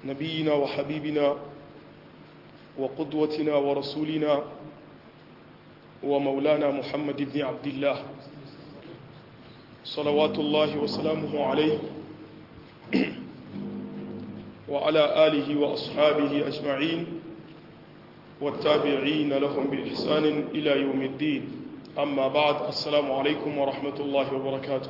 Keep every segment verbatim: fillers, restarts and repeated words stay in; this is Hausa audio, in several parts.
نبينا وحبيبنا وقدوتنا ورسولنا ومولانا محمد بن عبد الله صلوات الله وسلامه عليه وعلى آله وأصحابه أجمعين والتابعين لهم بإحسان إلى يوم الدين أما بعد السلام عليكم ورحمة الله وبركاته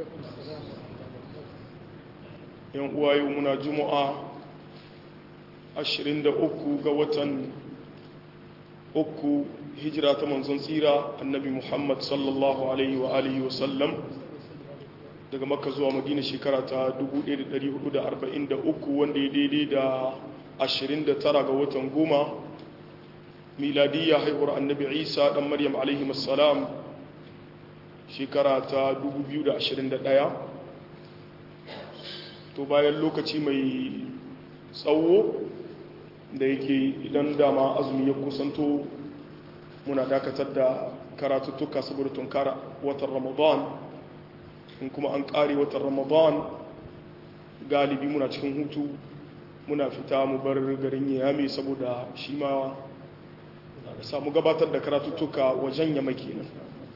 يوم يومنا جمعة ashirin da uku ga watan uku hijira ta manzon tsira annabi Muhammad sallallahu alaihi wa alihi wa sallam daga makka zuwa madina shekara ta dubu ɗaya da ɗari hudu da arba'in da uku wanda ya daidai da ashirin da tara ga watan goma miladiyya haihuwar annabi isa dan maryam alaihi assalam shekara ta dubu biyu da ashirin da ɗaya to bayan lokaci mai tsawo da yake idan dama azumi ya kusanto muna dakatar da karatuttuka saboda tunkara watan ramadan in kuma an kare watan ramadan galibi muna cikin hutu muna fita mu bar garin yami saboda shi ma da samu gabatar da karatuttuka wajen yama kenan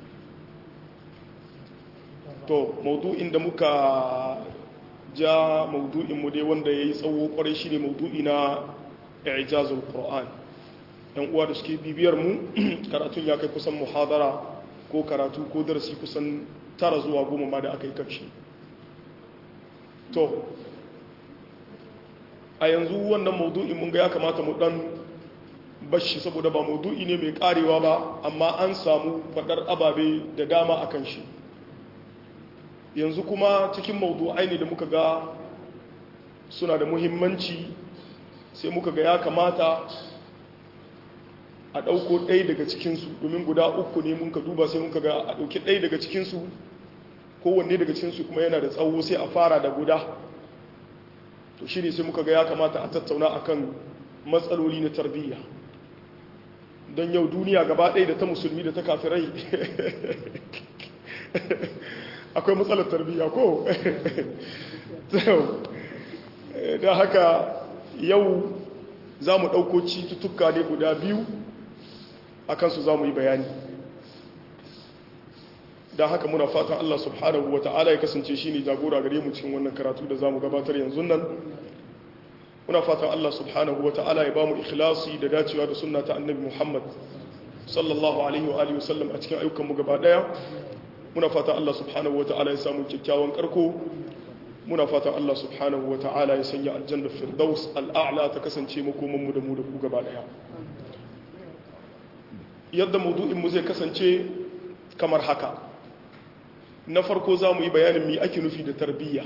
to maudu'in da muka ja maudu'in mu dai wanda yayi tsawo kwarai shine maudu'i na i'jazul qur'an yan uwa da suke bibiyar mu karatun ya kai kusan muhadara ko karatu ko darasi kusan tara zuwa goma ma da aka yi karshe to a yanzu wannan maudu'in mun ga ya kamata mu dan bashi saboda ba maudu'i ne mai karewa ba amma an samu fadar ababe da dama akan shi yanzu kuma cikin maudu'ai ne da muka ga suna da muhimmanci sai muka ga ya kamata a ɗauko ɗaya daga cikinsu domin guda uku ne muka duba sai muka ga a ɗauki ɗaya daga cikinsu kowanne daga cikinsu kuma yana da tsawo sai a fara da guda to shi ne sai muka ga ya kamata a tattauna akan matsaloli na tarbiyya don yau duniya gaba ɗaya da ta musulmi da ta kafirai akwai matsalar tarbiyya ko da haka yau za mu ɗauko cututtuka ne guda biyu a kansu za mu yi bayani da haka muna fatan Allah subhanahu wa ta'ala ya kasance shi ne jagora gare mu cikin wannan karatu da za mu gabatar yanzu nan muna fatan Allah subhanahu wa ta'ala ya ba mu ikhlasi da dacewa da sunna ta annabi Muhammad sallallahu alaihi wa alihi wasallam a cikin ayyukanmu gaba daya muna fatan Allah subhanahu wa ta'ala ya samu kyakkyawan karko muna fatan Allah subhanahu wa ta'ala ya sanya aljanna firdaus al'a'la ta kasance makomanmu da mu da ku gaba daya yadda maudu'inmu zai kasance kamar haka na farko za mu yi bayanin mi ake nufi da tarbiyya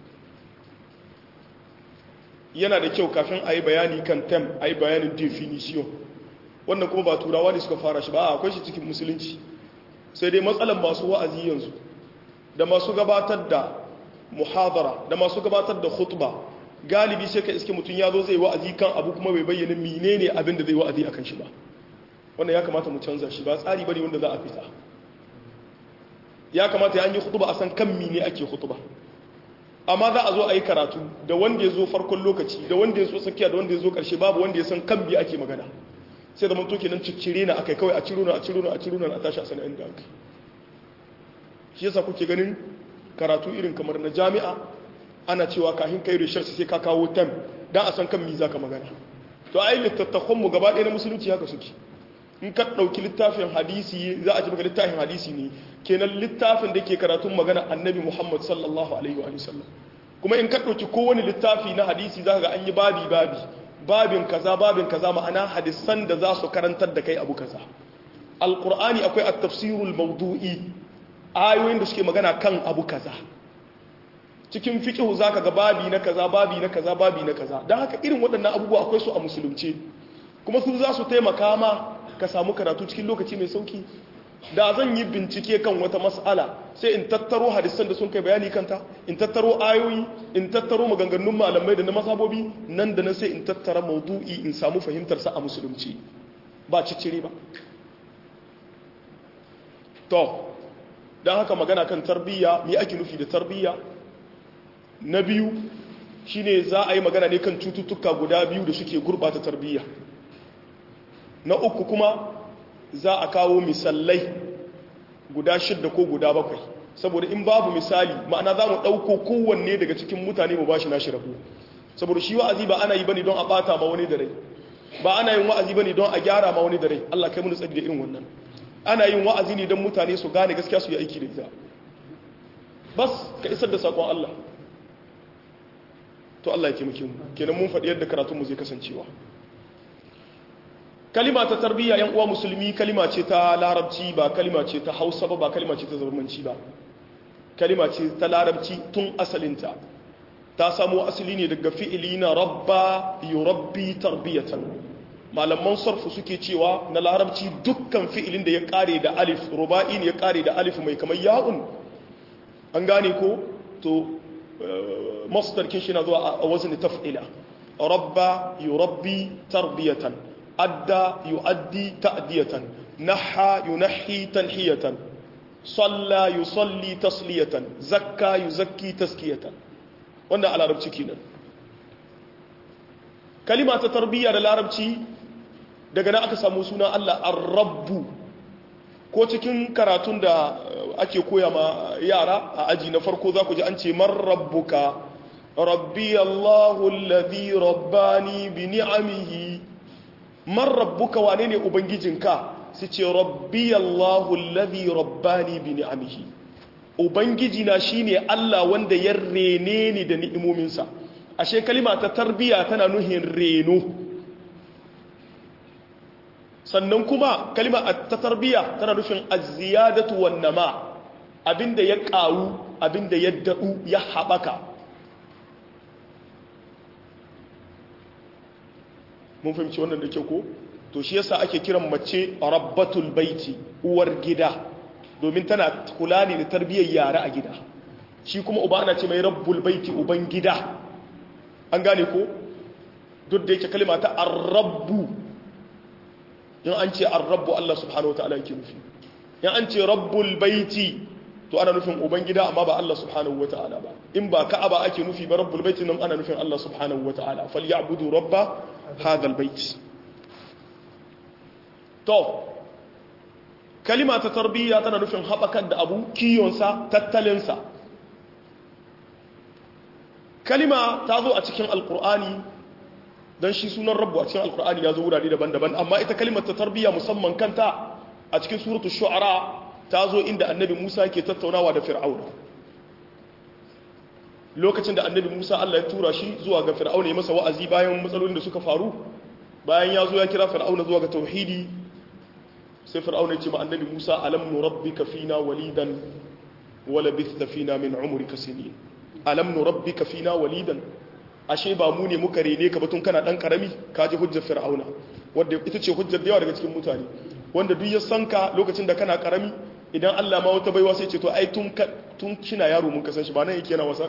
yana da kyau kafin a yi bayani kan tem a yi bayanin definition wannan kuma ba turawa ne suka fara shi ba akwai shi cikin musulunci sai dai matsalan masu wa'azi yanzu da masu gabatar da muhadara da masu gabatar da khutba galibi sai ka iske mutum ya zo zai wa'azi kan abu kuma bai bayyana menene abin da zai wa'azi akan shi ba wannan ya kamata mu canza shi ba tsari bane wanda za a fita ya kamata ya an yi khutba a san kan mene ake khutba amma za a zo a yi karatu da wanda ya zo farkon lokaci da wanda ya zo tsakiya da wanda ya zo karshe babu wanda ya san kan me ake magana sai da manto kenan ciccire na akai kawai a ciro na a ciro na a ciro na a tashi a sana'in da aka shi yasa kuke ganin karatu irin kamar na jami'a ana cewa kahin kai research sai ka kawo tem dan a san kan mi zaka magana to ai littattafan mu gaba ɗaya na musulunci haka suke in ka dauki littafin hadisi za a ji maka littafin hadisi ne kenan littafin da ke karatun magana annabi Muhammad sallallahu alaihi wa sallam kuma in ka dauki kowane littafi na hadisi zaka ga an yi babi babi babin kaza babin kaza ma'ana hadisan da za su karantar da kai abu kaza alqur'ani akwai at-tafsirul mawdu'i ayoyin da suke magana kan abu kaza cikin fiqhu zaka ga babi na kaza babi na kaza babi na kaza dan haka irin waɗannan abubuwa akwai su a musulunci kuma su za su taimaka ma ka samu karatu cikin lokaci mai sauki da zan yi bincike kan wata mas'ala sai in tattaro hadisan da sun kai bayani kanta in tattaro ayoyi in tattaro maganganun malamai da na masabobi nan da nan sai in tattara maudu'i in samu fahimtar sa a musulunci ba ciccire ba to don haka magana kan tarbiyya me ake nufi da tarbiyya na biyu shine za a yi magana ne kan cututtuka guda biyu da suke gurbata tarbiyya. Na uku kuma za a kawo misalai guda shidda ko guda bakwai, saboda in babu misali ma'ana za mu ɗauko kowanne daga cikin mutane mu ba shi nashi rabu, saboda shi wa'azi ba ana yi bane don a ɓata ma wani da rai, ba ana yin wa'azi bane don a gyara ma wani da rai. Allah kai mun tsari da irin wannan. Ana yin wa'azi ne don mutane su gane gaskiya su yi aiki da ita, bas ka isar da sakon Allah. To Allah ya taimake mu. Kenan mun faɗi yadda karatun mu zai kasancewa. Kalima ta tarbiyya yan uwa musulmi kalima ce ta larabci, ba kalima ce ta Hausa ba, ba kalima ce ta zamanci ba. Kalima ce ta larabci tun asalinta. Ta samo asali ne daga fi'ili na rabba yurabbi tarbiyatan. Malaman sarfu suke cewa na larabci dukkan fi'ilin da ya kare da alif, ruba'i ne ya kare da alif mai kamar ya'un. An gane ko? To masdar kin shi na zuwa a wazni taf'ila. Rabba yurabbi tarbiyatan. Adda yu'addi ta'diyatan. Naha yunahhi tanhiyatan. Salla yusalli tasliyatan. Zakka yuzakki taskiyatan. Wannan a larabci kenan. Kalima ta tarbiyya da larabci daga nan aka samu suna Allah ar-rabbu. Ko cikin karatun da ake koya ma yara a aji na farko za ku ji an ce man rabbuka, rabbi Allahu alladhi rabbani bi ni'amihi. Man rabbuka wane ne ubangijinka? Su ce rabbi Allahu alladhi rabbani bi ni'amihi. Ubangijina shine Allah wanda ya rene ni da ni'imominsa. Ashe kalima ta tarbiya tana nuhin reno. Sannan kuma kalima ta tarbiya tana nufin az-ziyadatu wan nama, abinda ya karu, abinda ya dadu, ya habaka. Mun fahimci wannan da kyau ko? To shi yasa ake kiran mace rabbatul baiti, uwar gida. Domin tana kula ne da tarbiyyar yara a gida. Shi kuma uba ana ce mai rabbul baiti, uban gida. An gane ko? Duk da yake kalima ta ar-rabbu, in an ce ar-rabbu Allah subhanahu wa ta'ala yake nufi. In an ce rabbul baiti to ana nufin uban gida amma ba Allah subhanahu wa ta'ala ba. In ba Ka'aba ake nufi ba rabbul baiti nan ana nufin Allah subhanahu wa ta'ala. Falyabudu rabba hadha al-bait. To kalima ta tarbiyya tana nufin haɓakar da abu, kiyonsa, tattalinsa. Kalima ta zo a cikin alkur'ani don shi sunan rabbu a cikin alkur'ani ya zo wurare daban-daban, amma ita kalimar ta tarbiyya musamman kanta a cikin suratu shu'ara ta zo inda annabi Musa ke tattaunawa da fir'auna. Lokacin da annabi Musa Allah ya tura shi zuwa ga fir'auna ya masa wa'azi bayan matsalolin da suka faru, bayan ya zo ya kira fir'auna zuwa ga tauhidi, sai fir'auna ya ce ma annabi Musa alam nurabbika fina walidan wa labithta fina min umrika sinin. Alam nurabbika fina walidan, ashe ba mu ne muka rene ka batun kana dan karami? Ka ji hujjar fir'auna, wanda ita ce hujjar da yawa daga cikin mutane, wanda duk ya san ka lokacin da kana karami, idan Allah ma wata baiwa sai ce to ai tun tun kina yaro mun kasan shi, ba nan yake yana wasa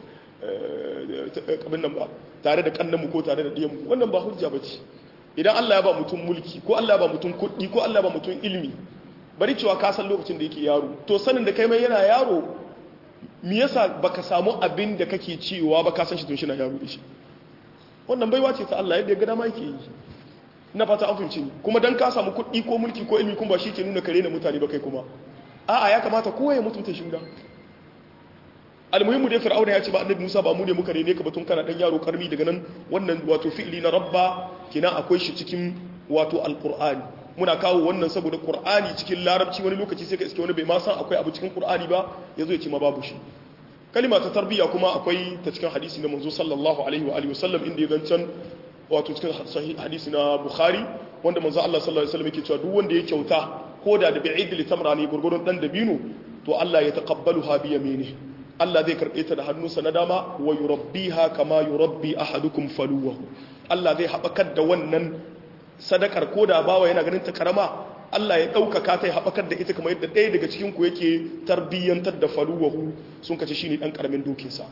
abin nan ba tare da kannan mu ko tare da diyan mu. Wannan ba hujja bace. Idan Allah ya ba mutum mulki ko Allah ya ba mutum kuɗi ko Allah ya ba mutum ilimi, bari cewa ka san lokacin da yake yaro, to sanin da kai mai yana yaro, me yasa baka samu abin da kake cewa ba ka san shi tun shi na yaro da shi? Wannan baiwa ce ta Allah yadda ya ga dama yake yi. Ina fata an fahimci ni. Kuma dan ka samu kuɗi ko mulki ko ilimi kuma ba shi ke nuna kare na mutane ba kai kuma. A'a ya kamata kowa ya mutunta shi guda. Almuhimmu dai Fir'auna ya ce ba Annabi Musa ba mu ne muka rene ka batun kana dan yaro karmi, daga nan wannan wato fi'ili na rabba kina akwai shi cikin wato alqur'ani. Muna kawo wannan saboda Qur'ani cikin larabci wani lokaci sai ka iske wani bai ma san akwai abu cikin Qur'ani ba yazo ya ce ma babu shi. Kalima ta tarbiyya kuma akwai ta cikin hadisi na manzo sallallahu alaihi wa alihi wasallam inda ya zancan wato cikin sahih hadisi na Bukhari wanda manzo Allah sallallahu alaihi wasallam yake cewa duk wanda ya kyauta ko da da bi'id li tamrani gurgurun dan dabino to Allah ya taqabbaluha bi yaminihi, Allah zai karbe ta da hannunsa na dama, wa yurabbiha kama yurabbi ahadukum faluwahu, Allah zai habakar da wannan sadakar ko da bawa yana ganin ta karama, Allah ya ɗaukaka ta ya haɓakar da ita kamar yadda ɗaya daga cikin ku yake tarbiyyantar da faluwahu, sun kace shine ɗan ƙaramin dokinsa.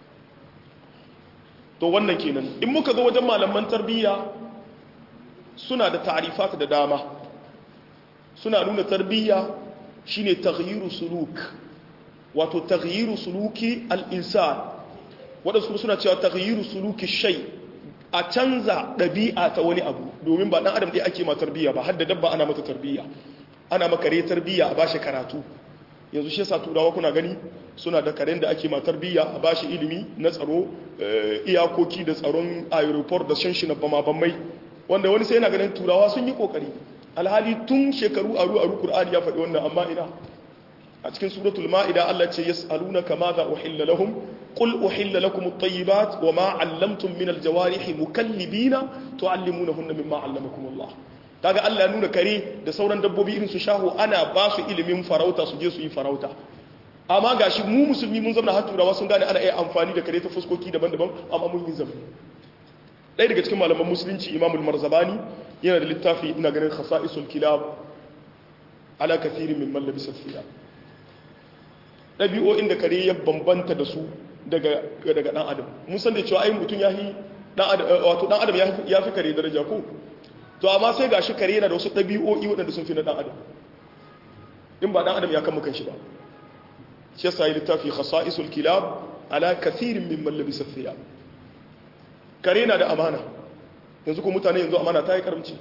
To wannan kenan. In muka zo wajen malaman tarbiyya suna da ta'rifat da dama, suna nuna tarbiyya shine taghyiru suluk, wato taghyiru suluki al-insan, waɗansu suna cewa taghyiru suluki shay a canza ɗabi'a ta wani abu domin ba ɗan adam ɗaya ake ma tarbiyya ba har da dabba ana mata tarbiyya ana maka kare tarbiyya a bashi karatu yanzu shi yasa turawa kuna gani suna da karen da ake ma tarbiyya a bashi ilimi na tsaro iyakoki da tsaron aeroport da shanshi na bama-bamai wanda wani sai yana ganin turawa sun yi kokari alhali tun shekaru aru aru qur'ani ya faɗi wannan amma ina a cikin suratul ma'ida Allah ce yas'alunaka madha uhilla lahum qul uhilla lakum at-tayyibat wa ma 'allamtum min al-jawarihi mukallibina tu'allimunahunna mimma 'allamakum Allah kaga Allah ya nuna kare da sauran dabbobi irin su shaho ana ba su ilimin farauta su je su yi farauta amma gashi mu musulmi mun zama har turawa sun gane ana iya amfani da kare ta fuskoki daban-daban amma mun yi zama ɗaya daga cikin malaman musulunci Imamul Marzabani yana da littafi ina ganin khasa'isul kilab ala kathirin min man labisa thiyab ɗabi'o'in da kare ya bambanta da su daga daga dan adam mun san da cewa ai mutun yahi dan adam wato dan adam ya fi kare daraja ko to amma sai gashi kare yana da wasu ɗabi'o'i waɗanda sun fi na dan adam in ba dan adam ya kan mukan shi ba shi yasa yi littafi khasa'isul kilab ala kathirin min man labisa thiyab kare na da amana yanzu ko mutane yanzu amana ta yi karamci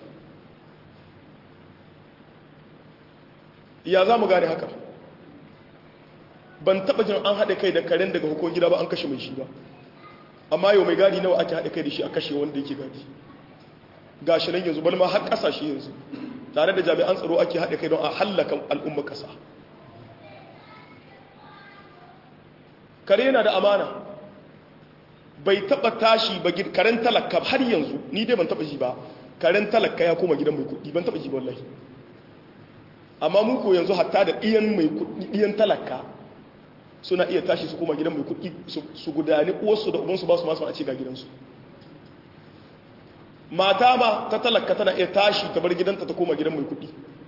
ya za mu gane haka ban taba jin an haɗe kai da karen daga hukun gida ba an kashe mai shi ba amma yau mai gadi nawa ake haɗe kai da shi a kashe wanda yake gadi ga shi nan yanzu bal ma har ƙasashe yanzu tare da jami'an tsaro ake haɗe kai don a hallaka al'umma ƙasa kare yana da amana bai taba tashi ba karen talaka har yanzu ni dai ban taba ji ba karen talaka ya koma gidan mai kuɗi ban taba ji wallahi amma mu ko yanzu hatta da ɗiyan mai kuɗi ɗiyan talaka suna iya tashi su koma gidan mai kuɗi su gudani uwarsu da ubansu ba su masu a ce ga gidansu mata ba ta talaka tana iya tashi ta bar gidanta ta koma gidan mai kuɗi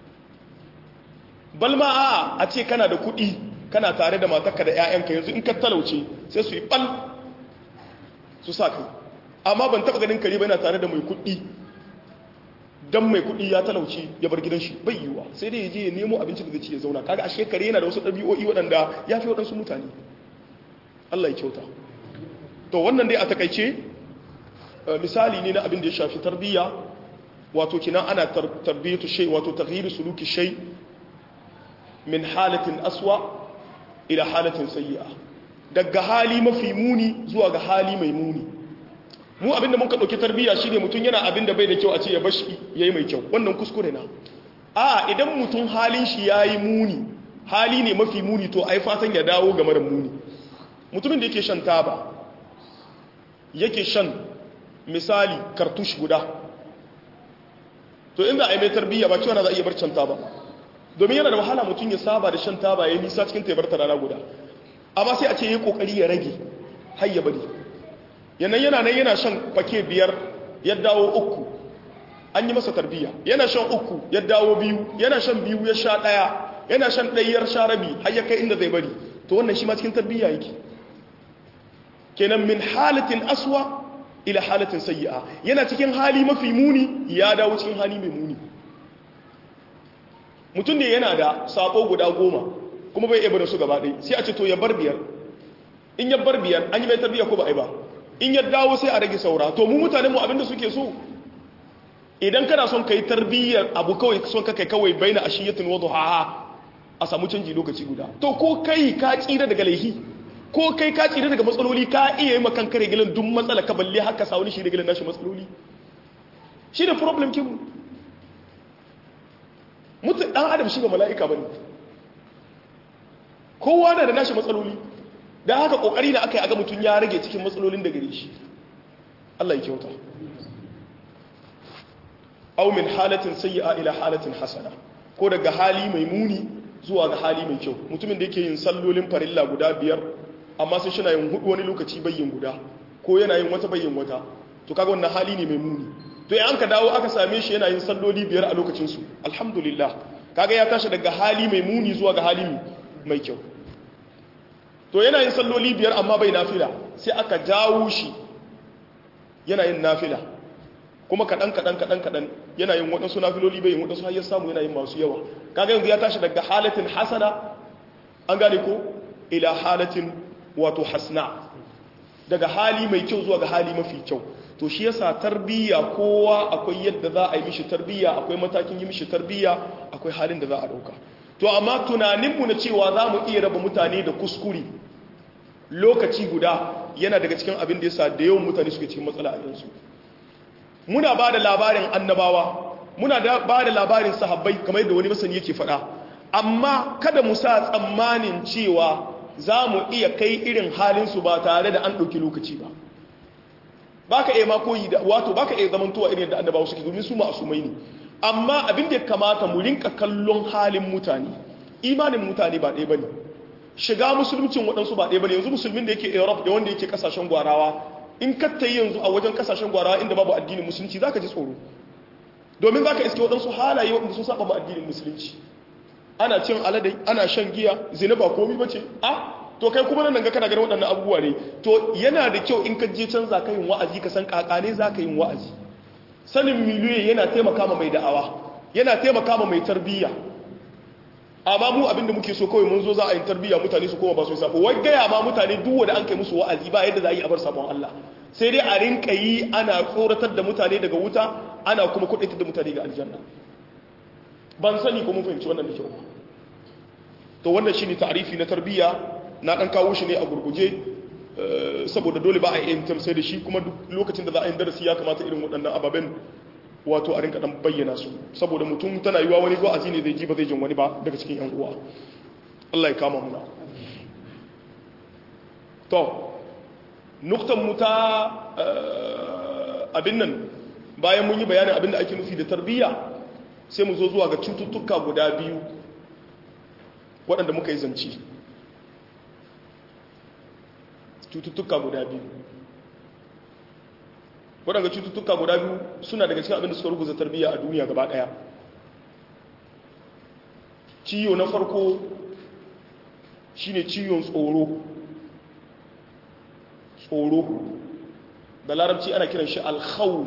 balma a a ce kana da kuɗi kana tare da matarka da 'ya'yanka yanzu in ka talauce sai su yi ɓal su sa kai amma ban taɓa ganin kare ba yana tare da mai kuɗi don mai kuɗi ya talauci ya bar gidan shi bai yiwuwa sai dai ya je ya nemo abincin da zai ci ya zauna kaga ashe kare yana da wasu ɗabi'o'i waɗanda ya fi waɗansu mutane Allah ya kyauta to wannan dai a takaice misali ne na abin da ya shafi tarbiyya wato kina ana tarbiyatu shay wato taghyiru suluki shay min halatin aswa ila halatin sayyi'a daga hali mafi muni zuwa ga hali mai muni mu abinda muka dauki tarbiyya shine mutun yana abinda bai da kyau a ce ya bashi yayi mai kyau wannan kuskure na a idan mutun halin shi yayi muni hali ne mafi muni to ai fatan ya dawo ga mara muni mutumin da yake shan taba yake shan misali kartush guda to inda ai mai tarbiyya ba cewa na za a iya bar shan taba domin yana da wahala mutun ya saba da shan taba yayi nisa cikin taibar rana guda amma sai a ce yi kokari ya rage har ya bari yanan yana nan yana shan fake biyar ya dawo uku an yi masa tarbiyya yana shan uku ya dawo biyu yana shan biyu ya sha daya yana shan ɗayyar sha rabi har ya kai inda zai bari to wannan shi ma cikin tarbiyya yake kenan min halatin aswa ila halatin sayyi'a yana cikin hali mafi muni ya dawo cikin hali mai muni mutum ne yana da sabo guda goma kuma bai iya barin su gaba ɗaya sai a ce to ya bar biyar in ya bar biyar an yi mai tarbiyya ko ba a yi ba in ya dawo sai a rage saura to mu mutane mu abinda suke so idan kana son kai tarbiyyar abu kawai son ka kai kawai baina ashiyatin wa duha a samu canji lokaci guda to ko kai ka tsira daga laihi ko kai ka tsira daga matsaloli ka iya yi makan kare gilan duk matsala ka balle haka sa wani shi da gilan nashi matsaloli shi da problem kin mutum dan adam shi ba mala'ika bane kowa da nashi matsaloli dan haka kokari da aka yi aga mutum ya rage cikin matsalolin da gare shi Allah ya kyauta aw min halatin sayyi'a ila halatin hasana ko daga hali mai muni zuwa ga hali mai kyau mutumin da yake yin sallolin farilla guda biyar amma sai shina yin hudu wani lokaci bayyin guda ko yana yin wata bayyin wata to kaga wannan hali ne mai muni to in ka dawo aka same shi yana yin salloli biyar a lokacin su alhamdulillah kaga ya tashi daga hali mai muni zuwa ga hali mai kyau to yana yin salloli biyar amma bai nafila sai aka jawo shi yana yin nafila kuma kaɗan kaɗan kaɗan kaɗan yana yin waɗansu nafiloli bai yin waɗansu har ya samu yana yin masu yawa kaga yanzu ya tashi daga halatin hasana an gane ko ila halatin wato hasna daga hali mai kyau zuwa ga hali mafi kyau. To shi yasa tarbiyya kowa akwai yadda za a yi mishi tarbiyya, akwai matakin yi mishi tarbiyya, akwai halin da za a dauka. To amma tunaninmu na cewa za mu iya raba mutane da kuskure lokaci guda yana daga cikin abin da yasa da yawan mutane suke cikin matsala a yanzu. Muna ba da labarin annabawa, muna ba da labarin sahabbai kamar yadda wani masani yake faɗa, amma kada mu sa tsammanin cewa za mu iya kai irin halinsu ba tare da an ɗauki lokaci ba. Ba ka iya makoyi da wato ba ka iya zamantowa irin da annabawa suke domin su ma'asumai ne. Amma abin da ya kamata mu rinka kallon halin mutane, imanin mutane ba ɗaya ba ne, shiga musulmcin waɗansu ba ɗaya ba ne. Yanzu musulmin da yake Europe da wanda yake ƙasashen gwarawa, in katta yanzu a wajen ƙasashen gwarawa inda babu addinin musulunci za ka ji tsoro, domin za ka iske waɗansu halaye waɗanda sun saba ma addinin musulunci. Ana cin aladai, ana shan giya, zina ba komi ba ce, a to kai kuma nan ga kana ganin waɗannan abubuwa ne. To yana da kyau in ka je can za ka yin wa'azi ka san kakane za ka yin wa'azi. Sanin miliyoyi yana taimaka ma mai da'awa, yana taimaka ma mai tarbiyya. Amma mu abinda muke so kawai mun zo za a yi tarbiyya mutane su koma ba su yi sabo. Wai gaya ma mutane duk wanda an kai musu wa'azi ba yadda za a yi a bar sabon Allah. Sai dai a rinka yi ana tsoratar da mutane daga wuta, ana kuma kuɗaitar da mutane ga aljanna. Ban sani ko mun fahimci wannan da kyau. To wannan shine ta'arifi na tarbiyya, na dan kawo shi ne a gurguje saboda dole ba a yi sai da shi, kuma duk lokacin da za a yi darasi ya kamata irin waɗannan ababen wato a rinka dan bayyana su, saboda mutum tana yiwa wani wa'azi ne zai ji ba zai jin wani ba daga cikin yan uwa. Allah ya kama muna. To nuktan mu ta abin nan, bayan mun yi bayanin abin da ake nufi da tarbiyya, sai mu zo zuwa ga cututtuka guda biyu waɗanda muka yi zance. Cututtuka guda biyu waɗanda cututtuka guda biyu suna daga cikin abin da suka ruguza tarbiyya a duniya gaba ɗaya. Ciwo na farko shine ciwon tsoro. Tsoro da larabci ana kiran shi al-khawf.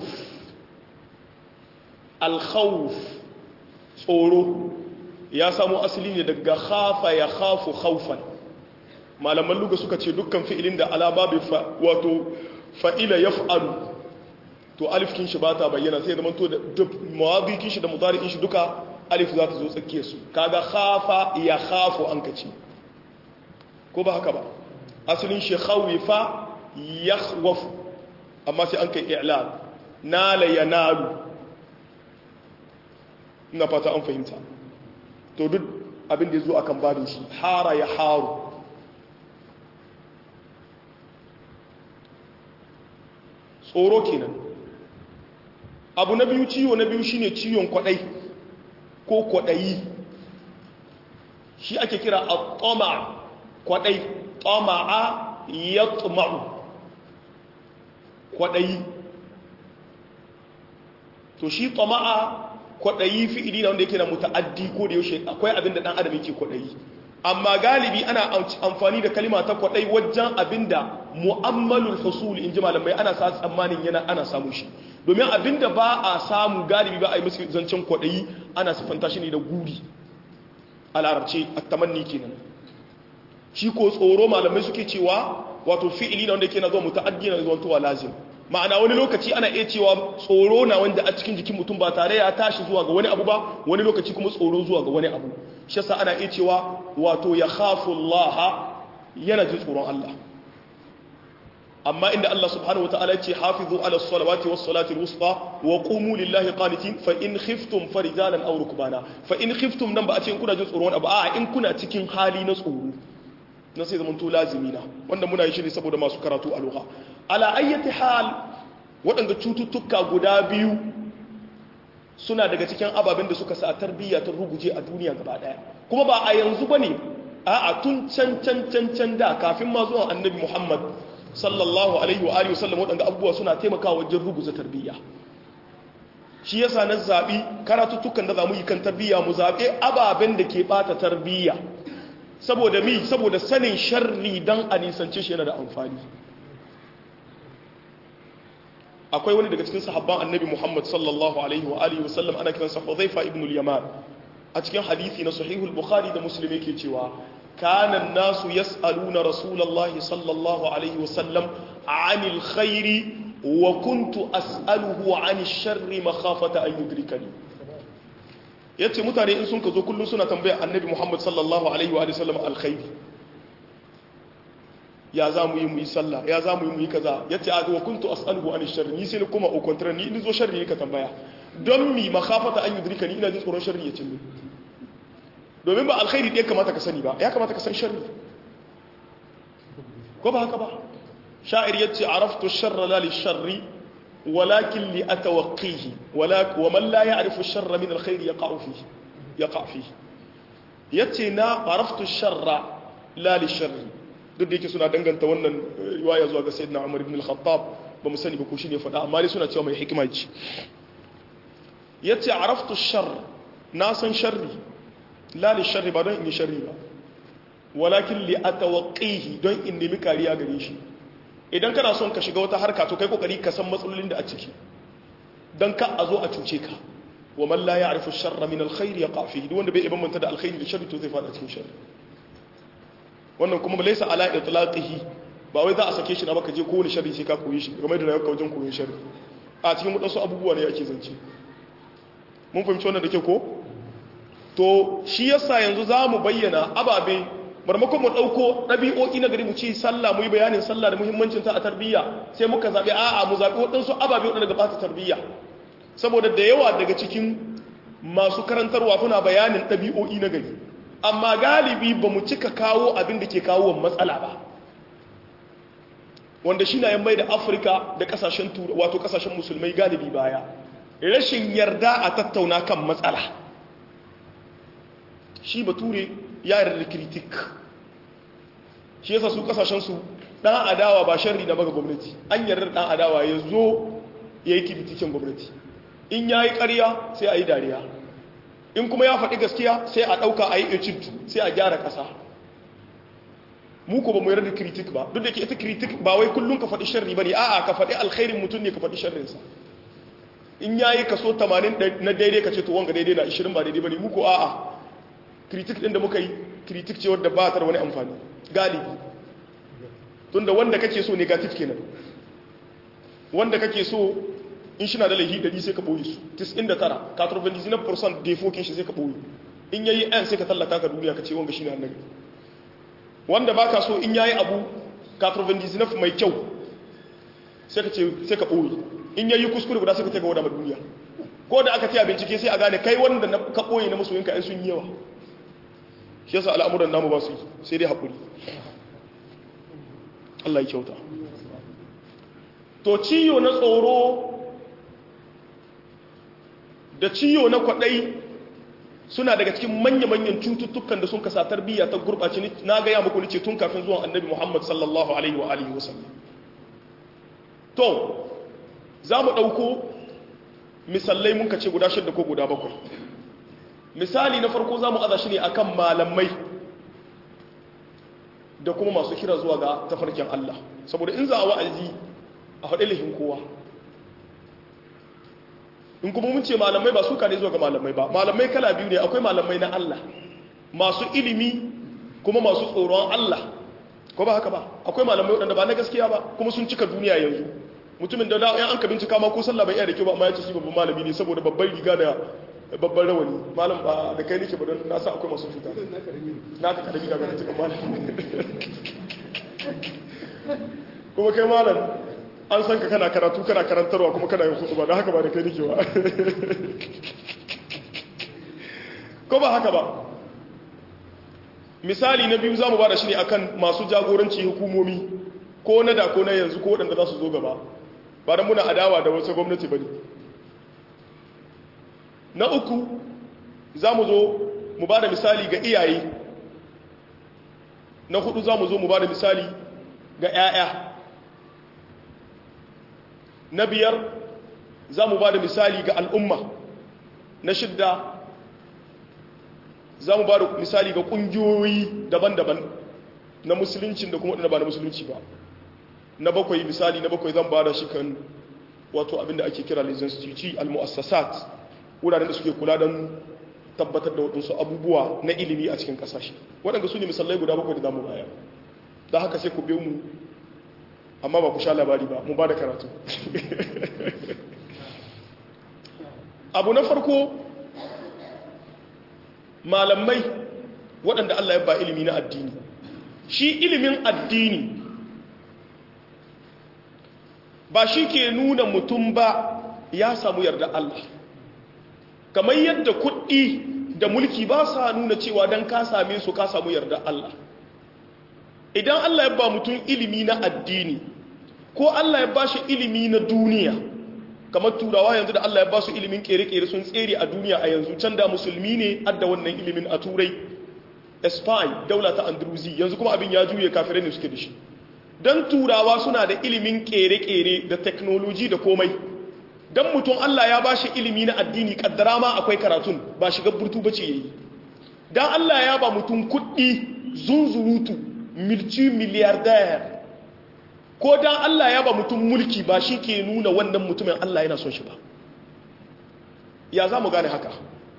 Al-khawf tsoro ya samu asali ne daga khafa ya khafu khawfan. Malaman luga suka ce dukkan fi'ilin da ala babu wato fa'ila yaf'alu, to alif kin shi ba ta bayyana, sai zaman to da mawadi kin shi da mudari kin shi duka alif za ta zo tsakiyar su. Kaga khafa ya khafu an kace, ko ba haka ba? Asalin shi khawifa yakhwafu, amma sai an kai i'lan, nala yanalu. Ina fata an fahimta. To duk abin da ya zo akan babin shi, hara ya haru. Tsoro kenan. Abu na biyu, ciwo na biyu shine ciwon kwadai ko kwadayi. Shi ake kira at-tama, kwadai, tama'a yatma'u, kwadayi. To shi tama'a kwaɗayi fi'ili na wanda yake na muta'addi ko da yaushe akwai abin da ɗan adam yake kwaɗayi, amma galibi ana amfani da kalima ta kwaɗayi wajen abin da mu'ammalul husul in ji malamai ana sa tsammanin yana ana samun shi, domin abin da ba a samu galibi ba a yi musu zancen kwaɗayi, ana siffanta shi ne da guri a larabce a tamanni kenan. Shi ko tsoro malamai suke cewa wato fi'ili na wanda yake na zuwa muta'addi na zuwa tuwa lazim, ma'ana wani lokaci ana iya cewa tsoro na wanda a cikin jikin mutum ba tare ya tashi zuwa ga wani abu ba, wani lokaci kuma tsoro zuwa ga wani abu. Shi yasa ana iya cewa wato ya khafu Allah, yana jin tsoron Allah. Amma inda Allah subhanahu wataala ya ce hafizu ala salawati was salati al-wusta wa qumu lillahi qanitin fa in khiftum farijalan aw rukbana, fa in khiftum nan ba a ce in kuna jin tsoron abu, a in kuna cikin hali na tsoro na sai zaman to lazimi na, wanda muna yi shi ne saboda masu karatu a lugha. Ala ayyati hal, waɗanda cututtuka guda biyu suna daga cikin ababen da suka sa tarbiyya ta ruguje a duniya gaba ɗaya, kuma ba a yanzu bane, a'a tun can can can can da kafin ma zuwan annabi Muhammad sallallahu alaihi wa alihi wasallam, waɗanda abubuwa suna taimakawa wajen ruguza tarbiyya. Shi yasa na zabi karatuttukan da zamu yi kan tarbiyya mu zabe ababen da ke bata tarbiyya, saboda mi saboda sanin sharri dan a nisance shi yana da amfani. Akwai wani daga cikin sahabban annabi Muhammad sallallahu alaihi wa alihi wasallam ana kiransa Hudhaifa ibn al-Yaman, a cikin hadisi na sahihul Bukhari da Muslim yake cewa kana an-nasu yas'aluna rasulullahi sallallahu alaihi wasallam anil khairi wa kuntu as'aluhu anil sharri makhafata an yudrikani yace mutane in sun ka zo kullun suna tambaya annabi Muhammad sallallahu alaihi wa sallam alkhairi ya za mu yi mu yi sallah ya za mu yi mu yi kaza yace a wa kuntu as'aluhu anil sharri ni sai kuma o kontra ni in zo sharri ka tambaya don mi makhafata an yudrikani ina jin tsoron sharri ya cin domin ba alkhairi ɗaya kamata ka sani ba ya kamata ka san sharri ko ba haka ba sha'ir yace araftu sharra la li sharri walakin li atawaqqihi wala wa man la ya'rifu sharra min alkhair yaqa'u fihi yaqa' fihi yace na araftu sharra la li sharri duk da yake suna danganta wannan riwaya zuwa ga sayyidina Umar ibn al-Khattab ba mu sani ba ko shi ne faɗa amma dai suna cewa mai hikima ce yace araftu sharra na san sharri la li sharri ba don in yi sharri ba walakin li atawaqqihi don in nemi kariya gare shi idan kana son ka shiga wata harka to kai kokari ka san matsalolin da a ciki dan ka a zo a cuce ka wa man la ya'rifu sharra min alkhair yaqa fihi wanda bai ibn manta da alkhairi da sharri to zai fada cikin sharri wannan kuma laysa ala itlaqihi ba wai za a sake shi na baka je kowane sharri sai ka koyi shi game da rayuwar wajen koyon sharri a cikin wadansu abubuwa ne yake zance mun fahimci wannan da ke ko to shi yasa yanzu za mu bayyana ababe marmakon mu ɗauko ɗabi'o'i na gari mu ci sallah mu yi bayanin sallah da muhimmancinta a tarbiyya sai muka zaɓi a'a mu zaɓi waɗansu ababe waɗanda gabata tarbiyya saboda da yawa daga cikin masu karantarwa kuna bayanin ɗabi'o'i na gari amma galibi ba mu cika kawo abin da ke kawo matsala ba wanda shi na yan mai da afirka da ƙasashen wato ƙasashen musulmai galibi baya rashin yarda a tattauna kan matsala shi bature ya yarda da kritik shi yasa su kasashensu dan adawa ba sharri na baga gwamnati an yarda dan adawa ya zo ya yi kritikin gwamnati in ya yi ƙarya sai a yi dariya in kuma ya faɗi gaskiya sai a ɗauka a yi echintu sai a gyara ƙasa mu ko ba mu yarda da kritik ba duk da ke ita kritik ba wai kullum ka faɗi sharri ba ne a'a ka faɗi alkhairin mutum ne ka faɗi sharrinsa in ya yi kaso tamanin na daidai ka ce to wanga daidai na ishirin ba daidai ba ne mu ko a'a kritik ɗin da muka yi kritik ce wadda ba ta da wani amfani galibi tunda wanda kake so negative kenan wanda kake so in shi na da laihi ɗari sai ka ɓoye su tis'in da tara ninety-nine percent defokin shi sai ka ɓoye in yayi yan sai ka tallata ka duniya ka ce wanga shi na annabi wanda ba ka so in yayi abu ninety-nine mai kyau sai ka ce sai ka ɓoye in yayi kuskure guda sai ka taga wada ma duniya ko da aka tiya bincike sai a gane kai wanda ka ɓoye na masoyinka yan sun yi yawa shi yasa al'amuran namu ba su yi sai dai haƙuri Allah ya kyauta to ciyo na tsoro da ciyo na kwaɗai suna daga cikin manya-manyan cututtukan da sun kasa tarbiyya ta gurɓace na gaya muku ni ce tun kafin zuwan annabi Muhammad sallallahu alaihi wa alihi wasallam to za mu ɗauko misalai mun ka ce guda shidda ko guda bakwai misali na farko za mu aza shi ne akan malamai da kuma masu kira zuwa ga tafarkin Allah saboda in za a wa'azi a faɗi lahin kowa in kuma mun ce malamai ba suka ne zuwa ga malamai ba malamai kala biyu ne akwai malamai na Allah masu ilimi kuma masu tsoron Allah ko ba haka ba akwai malamai waɗanda ba na gaskiya ba kuma sun cika duniya yanzu mutumin da yan an ka bincika ma ko sallah bai iya da kyau ba amma ya ce shi babban malami ne saboda babban riga da babban rawani malam ba da kai nake ba don na sa akwai masu cuta na ka karami daga cikin malam kuma kai malam an san ka kana karatu kana karantarwa kuma kana yin kutuba da haka ba da kai nake ba ko ba haka ba misali na biyu za mu ba da shi ne akan masu jagoranci hukumomi ko na da ko na yanzu ko waɗanda za su zo gaba ba da muna adawa da wasu gwamnati ba ne na uku za mu zo mu ba da misali ga iyaye na hudu za mu zo mu ba da misali ga 'ya'ya na biyar za mu ba da misali ga al'umma na shidda za mu ba da misali ga ƙungiyoyi daban-daban na musuluncin da kuma waɗanda ba na musulunci ba na bakwai misali na bakwai zan ba da shi kan wato abinda ake kira les instituts al-mu'assasat wuraren da suke kula don tabbatar da waɗansu abubuwa na ilimi a cikin ƙasashe waɗanda su ne misalai guda bakwai da zamu baya da haka sai ku biyo mu amma ba ku sha labari ba mu ba da karatu abu na farko malamai waɗanda Allah ya ba ilimi na addini shi ilimin addini ba shi ke nuna mutum ba ya samu yarda Allah kamar yadda kuɗi da mulki ba sa nuna cewa don ka same su ka samu yarda Allah idan Allah ya ba mutum ilimi na addini ko Allah ya ba shi ilimi na duniya kamar turawa yanzu da Allah ya ba su ilimin kere-kere sun tsere a duniya a yanzu can da musulmi ne adda wannan ilimin a turai Spain daula ta Andalusi yanzu kuma abin ya juye kafirai ne suke da shi don turawa suna da ilimin kere-kere da teknoloji da komai don mutum Allah ya ba shi ilimi na addini kaddara ma akwai karatun ba shiga burtu bace yayi don Allah ya ba mutum kuɗi zunzurutu milci miliyardayar ko don Allah ya ba mutum mulki ba shi ke nuna wannan mutumin Allah yana son shi ba ya za mu gane haka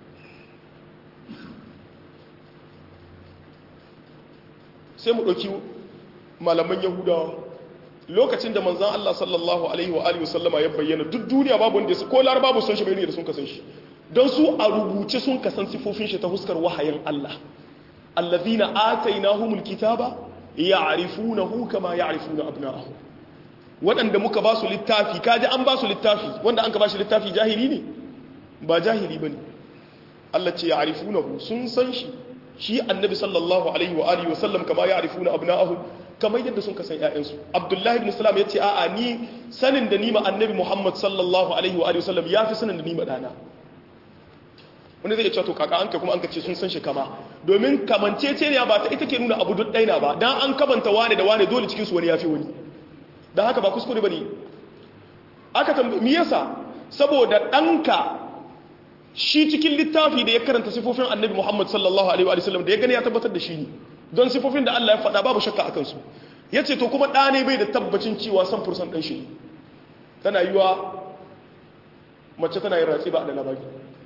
sai mu ɗauki malaman yahudawa lokacin da manzan Allah sallallahu alaihi wa alihi wasallama ya bayyana duk duniya babu wanda ko lar babu son shi bai ne da sun kasan shi don su a rubuce sun kasan sifofin shi ta huskar wahayin Allah allazina atainahumul kitaba ya'rifunahu kama ya'rifuna abna'ahum wadanda muka ba su littafi kaji an ba su littafi wanda an ka ba shi littafi jahili ne ba jahili bane Allah ce ya'rifunahu sun san shi shi annabi sallallahu alaihi wa alihi wasallam kama ya'rifuna abna'ahum kamar yadda sun kasan ƴaƴansu abdullahi ibn salam yace a'a ni sanin da ni ma annabi muhammad sallallahu alaihi wa alihi wasallam yafi sanin da ni ma dana wanda zai ce to kaka an kai kuma an kace sun san shi kama domin kamancece ne ba ta ita ke nuna abu duk daina ba dan an kabanta wane da wane dole cikin su wani yafi wani dan haka ba kuskure bane aka tambaye me yasa saboda danka shi cikin littafi da ya karanta sifofin annabi muhammad sallallahu alaihi wa sallam da ya gani ya tabbatar da shi ne don sifofin da Allah ya faɗa babu shakka akan su yace to kuma ɗane bai da tabbacin cewa san fursan ɗan shi ne tana yiwa mace tana yin ratsi ba da labari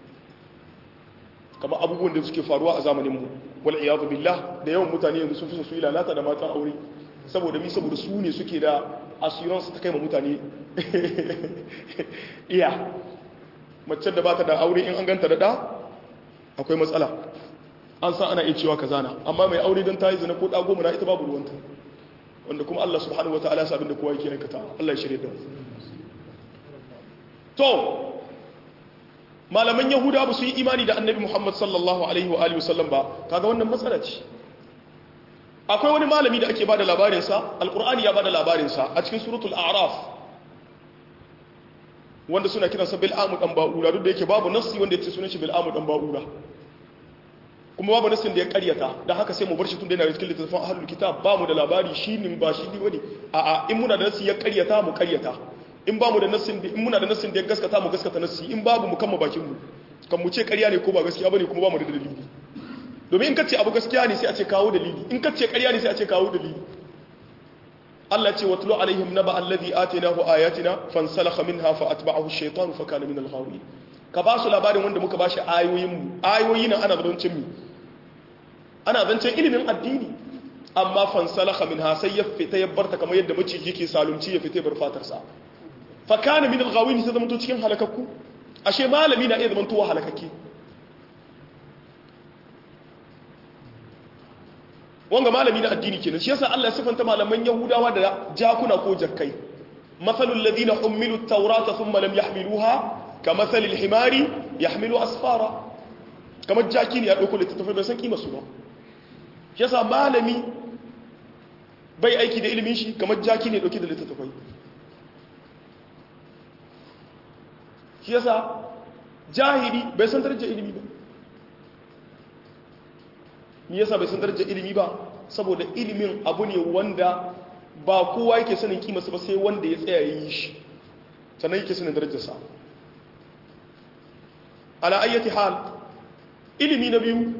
kamar abubuwan da suke faruwa a zamanin mu wal iyadu billah da yawan mutane yanzu sun fi su yi lalata da matan aure saboda mi saboda su ne suke da assurance ta kai ma mutane iya mace da bata da aure in an ganta da da akwai matsala an san ana iya cewa kaza na amma mai aure don ta yi zina ko da goma na ita babu ruwanta wanda kuma Allah subhanahu wataala sabin da kowa yake aikata Allah ya shirye da to malaman yahuda ba su yi imani da annabi Muhammad sallallahu alaihi wa alihi wasallam ba kaga wannan matsala ce akwai wani malami da ake bada labarin sa alqur'ani ya bada labarin sa a cikin suratul a'raf wanda suna kiransa bil'amu dan ba'ura duk da yake babu nassi wanda yace sunan shi bil'amu dan ba'ura kuma babu nassin da ya karyata dan haka sai mu bar shi tun da yana cikin littafin ahlul kitab ba mu da labari shi nin ba shi wani a a in muna da nassi ya karyata mu karyata in ba mu da nassin da in muna da nassin da ya gaskata mu gaskata nassi in babu mu kama bakin mu kan mu ce karya ne ko ba gaskiya bane kuma ba mu da dalili domin in kace abu gaskiya ne sai a ce kawo dalili in kace karya ne sai a ce kawo dalili Allah ce watlu alaihim naba alladhi atainahu ayatina fansalakha minha fa atba'ahu ash-shaytanu fa kana min al-ghawin ka ba su labarin wanda muka bashi ayoyin mu ayoyi nan ana zancen mi ana zancen ilimin addini amma fansalakha minha sai ya fita ya barta kamar yadda maciji yake salunci ya fita bar fatar sa fa kana min al-ghawin sai zama to cikin halakakku ashe malami na iya zama to halakakke wanga malami na addini kenan shi yasa Allah ya sifanta malaman yahudawa da jakuna ko jakkai mathalul ladina humilu at-taurata thumma lam yahmiluha kamathalil himari yahmilu asfara kamar jaki ne ya dauko littattafai bai san kima su ba shi yasa malami bai aiki da ilimin shi kamar jaki ne dauke da littattafai shi yasa jahili bai san darajar ilimi ba me yasa bai san darajar ilimi ba saboda ilimin abu ne wanda ba kowa yake sanin kimarsa ba sai wanda ya tsaya yi shi sannan yake sanin darajarsa ala ayyati hal ilimi na biyu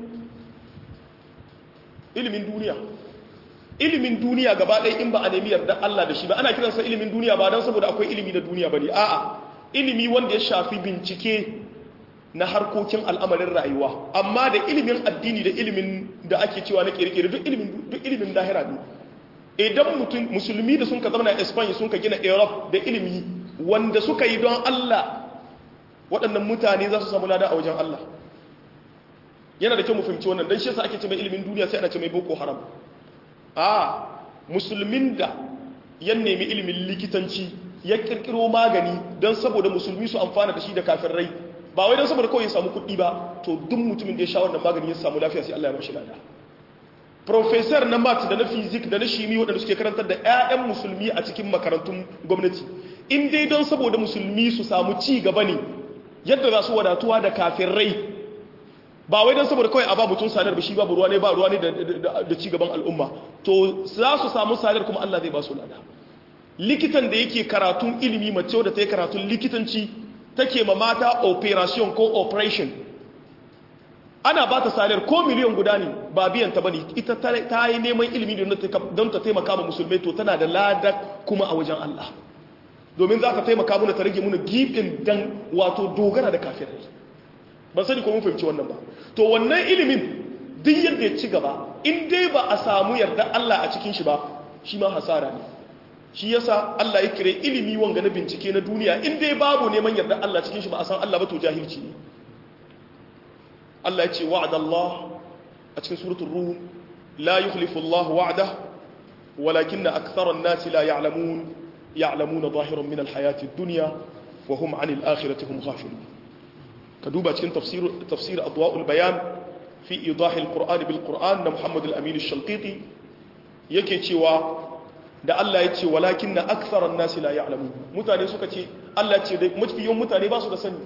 ilimin duniya ilimin duniya gaba ɗaya in ba a nemi yarda Allah da shi ba ana kiransa ilimin duniya ba don saboda akwai ilimi na duniya ba ne a'a ilimi wanda ya shafi bincike na harkokin al'amarin rayuwa amma da ilimin addini da ilimin da ake cewa na kirkiri duk ilimin duk ilimin lahira ne idan mutum musulmi da sun ka zama na Spain sun ka gina Europe da ilimi wanda suka yi don Allah waɗannan mutane za su samu lada a wajen Allah yana da kyau mu fahimci wannan dan shi yasa ake ce mai ilimin duniya sai ana ce mai boko haram a musulmin da ya nemi ilimin likitanci ya kirkiro magani don saboda musulmi su amfana da shi da kafirai ba wai don saboda kawai ya samu kuɗi ba to duk mutumin da ya sha wannan magani ya samu lafiya sai Allah ya bashi lada professor na math da na physics da na shimi waɗanda suke karantar da ƴaƴan musulmi a cikin makarantun gwamnati in dai don saboda musulmi su samu ci gaba ne yadda za su wadatuwa da kafirai ba wai don saboda kawai a ba mutum sadar ba shi babu ruwa ne ba ruwa ne da ci gaban al'umma to za su samu sadar kuma Allah zai ba su lada likitan da yake karatun ilimi mace wadda ta yi karatun likitanci take ma mata operation ko operation ana ba ta sadar ko miliyan guda ne ba biyan ta bane ita ta yi neman ilimi don ta taimaka ma musulmai to tana da lada kuma a wajen Allah domin za ka taimaka muna ta rage muna gifin dan wato dogara da kafirai ban sani ko mun fahimci wannan ba to wannan ilimin duk yadda ya ci gaba in dai ba a samu yarda Allah a cikin shi ba shi ma hasara ne shi yasa Allah ya kire ilimi wanga na bincike na duniya in dai babu neman yarda Allah cikin shi ba a san Allah ba to jahilci ne Allah ya ce wa'ada Allah a cikin suratul rum la yukhlifu Allah wa'dah walakinna akthara an-nasi la ya'lamun ya'lamuna zahiran min al-hayati ad-dunya wa hum 'anil akhirati hum ghafilun ka duba cikin tafsir tafsir adwa'ul bayan fi idah al-Qur'an bil Qur'an na Muhammad al-Amin al-Shanqiti yake cewa da Allah ya ce walakin na aksaran nasi la ya'lamu mutane suka ce Allah ce da mafiyan mutane ba su da sani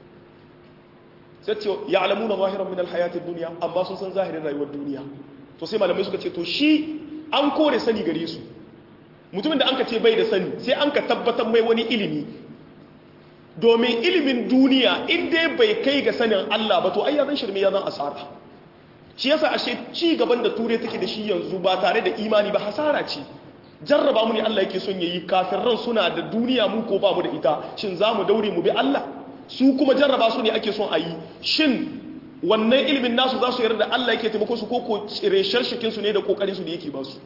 sai ce ya'lamu na zahiran min alhayatid dunya amma sun san zahirin rayuwar duniya to sai malamai suka ce to shi an kore sani gare su mutumin da an ka ce bai da sani sai an ka tabbatar mai wani ilimi domin ilimin duniya in dai bai kai ga sanin Allah ba to ai ya zan shirme ya zan asara shi yasa ashe ci gaban da ture take da shi yanzu ba tare da imani ba hasara ce jarraba mu ne Allah yake son yayi kafirran suna da duniya mu ko ba mu da ita shin za mu daure mu bi Allah su kuma jarraba su ne ake son a yi shin wannan ilimin nasu za su yarda da Allah yake taimako su ko ko tsire sharshikin su ne da kokarin su da yake ba su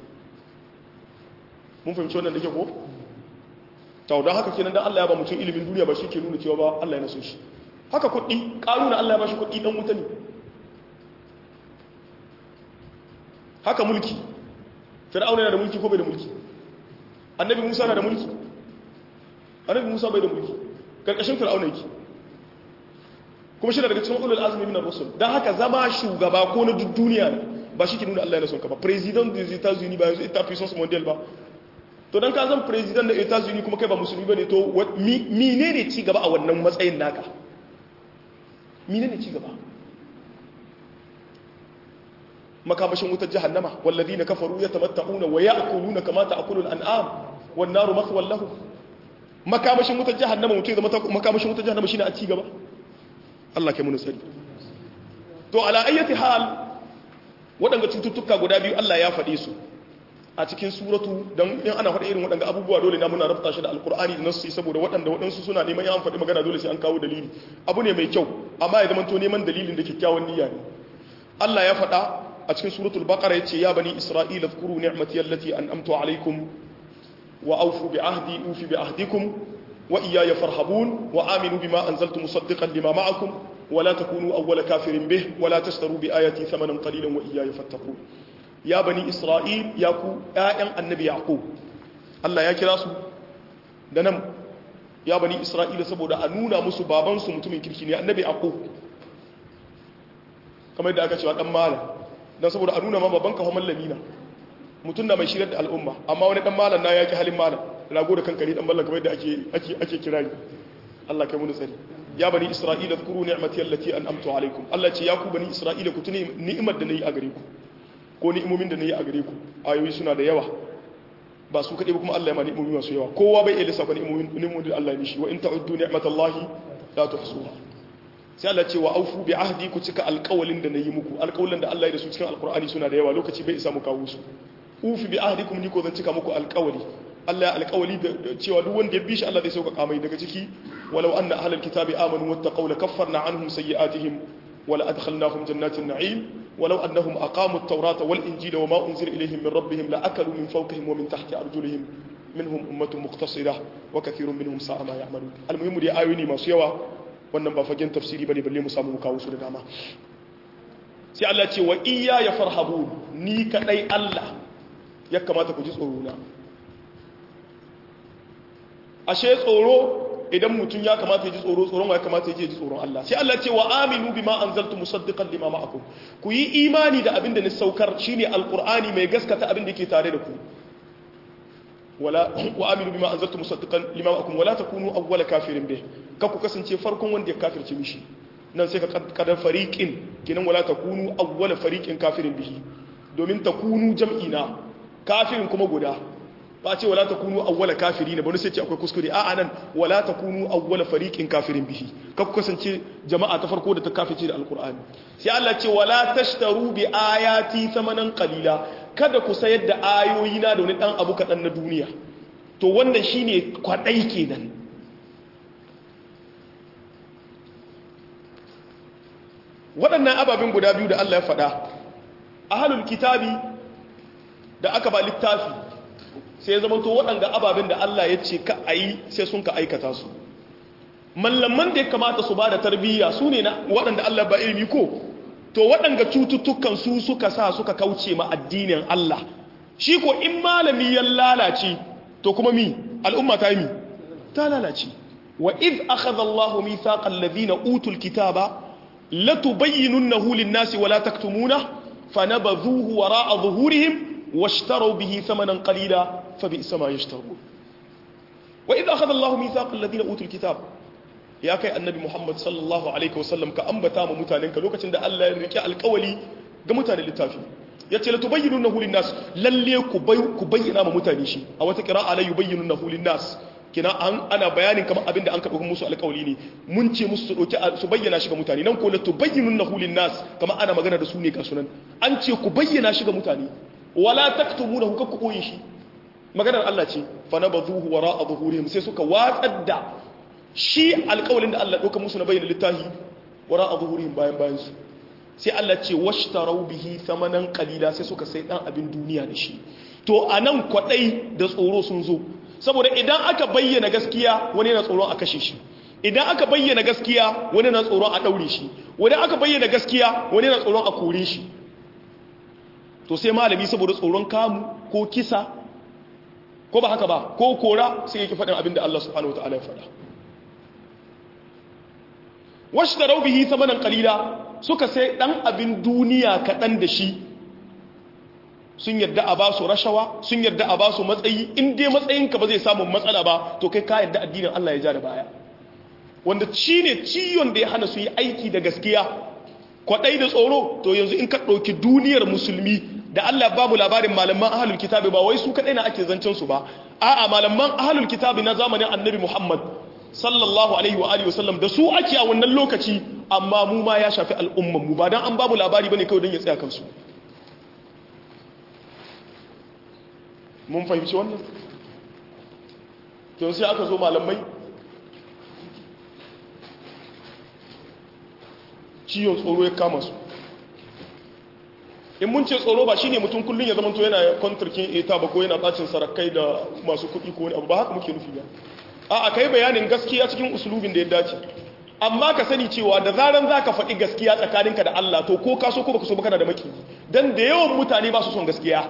mun fahimci wannan da ke ko to don haka kenan dan Allah ya ba mutum ilimin duniya ba shi ke nuna cewa ba Allah ya naso shi haka kuɗi ƙaruna Allah ya ba shi kuɗi dan wuta ne haka mulki fir'auna yana da mulki ko bai da mulki annabi musa na da mulki annabi musa bai da mulki karkashin fir'auna yake kuma shi daga cikin ulul azmi min ar-rusul dan haka zama shugaba ko na duk duniya ne ba shi ke nuna Allah yana son ka ba president des États-Unis ba yanzu ita puissance mondiale ba to dan ka zan president da États-Unis kuma kai ba musulmi bane to menene ci gaba a wannan matsayin naka menene ci gaba makamashin wutar jahannama walladina kafaru yatamatta'una wa ya'kuluna kama ta'kulu al-an'am wan naru mathwan lahum makamashin wutar jahannama mutai zama makamashin wutar jahannama shine a ci gaba Allah kai mun sani to ala ayyati hal wadanga cututtuka guda biyu Allah ya fade su a cikin suratu dan in ana faɗa irin wadanga abubuwa dole na muna rabta shi da alqur'ani da nassi saboda wadanda wadansu suna neman ya an faɗi magana dole sai an kawo dalili abu ne mai kyau amma ya zama to neman dalilin da kyakkyawan niyya ne Allah ya faɗa a cikin suratul baqara yace ya bani isra'ila zkuru ni'mati allati an'amtu alaykum wa awfu bi ahdi ufi bi ahdikum wa iyaya farhabun wa aminu bima anzaltu musaddiqan lima ma'akum wa la takunu awwala kafirin bih wa la tashtaru bi ayati thamanan qalilan wa iyaya fattaqun ya bani isra'il ya ku ayyan annabi yaqub Allah ya kira su da nan ya bani isra'ila saboda a nuna musu baban su mutumin kirki ne annabi yaqub kamar da aka cewa dan malam don saboda a nuna ma babban kawo mallami na mutum na mai shirar da al'umma amma wani dan malam na yaki halin malam rago da kankari dan mallan kamar da ake kira ni Allah kai mun tsari ya bani isra'ila zkuru ni'mati allati an'amtu alaikum Allah ce ya ku bani isra'ila ku tuni ni'imar da nayi a gare ku ko ni'imomin da nayi a gare ku ayoyi suna da yawa ba su kade ba kuma Allah ya ma ni'imomi masu yawa kowa bai iya lissafa ni'imomin ni'imomin da Allah ya mishi wa in ta'uddu ni'matallahi la tuhsuha sai Allah ce wa aufu bi ahdi ku cika alƙawalin da nayi muku alƙawalin da Allah ya da su cikin alƙur'ani suna da yawa lokaci bai isa mu kawo su ufi bi ahdikum ni ko zan cika muku alƙawali Allah ya alƙawali da cewa duk wanda ya bi shi Allah zai sauka mai daga ciki walau anna ahlal kitabi amanu wattaqaw la kaffarna anhum sayyi'atihim wa la adkhalnahum jannatin na'im walau annahum aqamu at-taurata wal injila wama unzila ilayhim min rabbihim la akalu min fawqihim wa min tahti arjulihim minhum ummatun muqtasida wa kathirun minhum sa'a ma ya'malun almuhimmu dai ayoyi masu yawa wannan ba fagen tafsiri bane balle mu samu kawo su da dama sai Allah ce wa iyya ya farhabun ni kadai Allah ya kamata ku ji tsoro na ashe tsoro idan mutum ya kamata ya ji tsoro tsoron wa ya kamata ya ji tsoron Allah sai Allah ce wa aminu bima anzaltu musaddiqan lima ma'akum ku yi imani da abin da ni saukar shine alqur'ani mai gaskata abin da yake tare da ku wala wa aminu bima anzaltu musaddiqan lima ma'akum wala takunu awwala kafirin bih ka ku kasance farkon wanda ya kafirce mishi nan sai ka kadar fariqin kinan wala takunu awwala fariqin kafirin bihi domin takunu jam'ina kafirin kuma guda ba ce wala takunu awwala kafirina ba ne sai ce akwai kuskure a'a nan wala takunu awwala fariqin kafirin bihi ka ku kasance jama'a ta farko da ta kafirce da alqur'ani sai Allah ce wala tashtaru bi ayati thamanan qalila kada ku sayar da ayoyi na da wani dan abu kadan na duniya to wannan shine kwadai kenan waɗannan ababen guda biyu da Allah ya faɗa ahlul kitabi da aka ba littafi sai ya zamanto waɗanda ababen da Allah ya ce ka a yi sai sun ka aikata su mallaman da ya kamata su ba da tarbiyya su ne na waɗanda Allah ba ilimi ko to waɗanda cututtukan su suka sa suka kauce ma addinin Allah shi ko in malami ya lalace to kuma mi al'umma ta yi mi ta lalace wa iz akhadha Allahu mithaqal ladhina utul kitaba latubayyinunnahu lin-nasi wa la taktumuna fanabadhuhu wara'a dhuhurihim واشتروا به ثمنا قليلا فبئس ما يشترون وإذا أخذ الله ميثاق الذين أوتوا الكتاب يا كي النبي محمد صلى الله عليه وسلم كأنبتا ممتانين كلوكة عند الله يرجع القولي كمتان للتافي yace la tubayyinunahu linnas lalle ku bayyana ma mutane shi a wata qira'a la yubayyinunahu linnas kina an ana bayanin kamar abinda an karɓi musu alƙawli ne mun ce musu su doki su bayyana shi ga mutane nan ko la tubayyinunahu linnas kamar ana magana da su ne ga sunan an ce ku bayyana shi ga mutane wala taktumunahu ka ku koyi shi maganar Allah ce fa nabadhuhu wara'a dhuhurihim sai suka watsar da shi alƙawlin da Allah doka musu na bayyana littafi wara'a dhuhurihim bayan bayan su sai Allah ce washtarau bihi thamanan qalila sai suka sai dan abin duniya da shi to anan kwadai da tsoro sun zo saboda idan aka bayyana gaskiya wani yana tsoron a kashe shi idan aka bayyana gaskiya wani yana tsoron a daure shi wani aka bayyana gaskiya wani yana tsoron a kore shi to sai malami saboda tsoron kamu ko kisa ko ba haka ba ko kora sai yake faɗin abin da Allah subhanahu wataala ya faɗa washtarau bihi thamanan qalila suka sai dan abin duniya kaɗan da shi sun yarda a basu rashawa sun yarda a basu matsayi in dai matsayinka ba zai samu matsala ba to kai ka yarda addinin Allah ya ja da baya wanda shine ciyon da ya hana su yi aiki da gaskiya kwadai da tsoro to yanzu in ka ɗauki duniyar musulmi da Allah babu labarin malaman ahlul kitabi ba wai su kadai na ake zancen su ba a'a malaman ahlul kitabi na zamanin annabi Muhammad sallallahu alaihi wa alihi wasallam da su ake a wannan lokaci amma mu ma ya shafi al'umman mu ba dan an babu labari bane kawai don ya tsaya kansu mun fahimci wannan to sai aka zo malamai ciyon tsoro ya kama su in mun ce tsoro ba shine mutum kullun ya zama to yana kontrkin eta ba ko yana bacin sarakai da masu kuɗi ko wani abu ba haka muke nufi ba a'a kai bayanin gaskiya cikin usulubin da ya dace amma ka sani cewa da zaran zaka faɗi gaskiya tsakaninka da Allah to ko ka so ko baka so ba kana da maki dan da yawan mutane ba su son gaskiya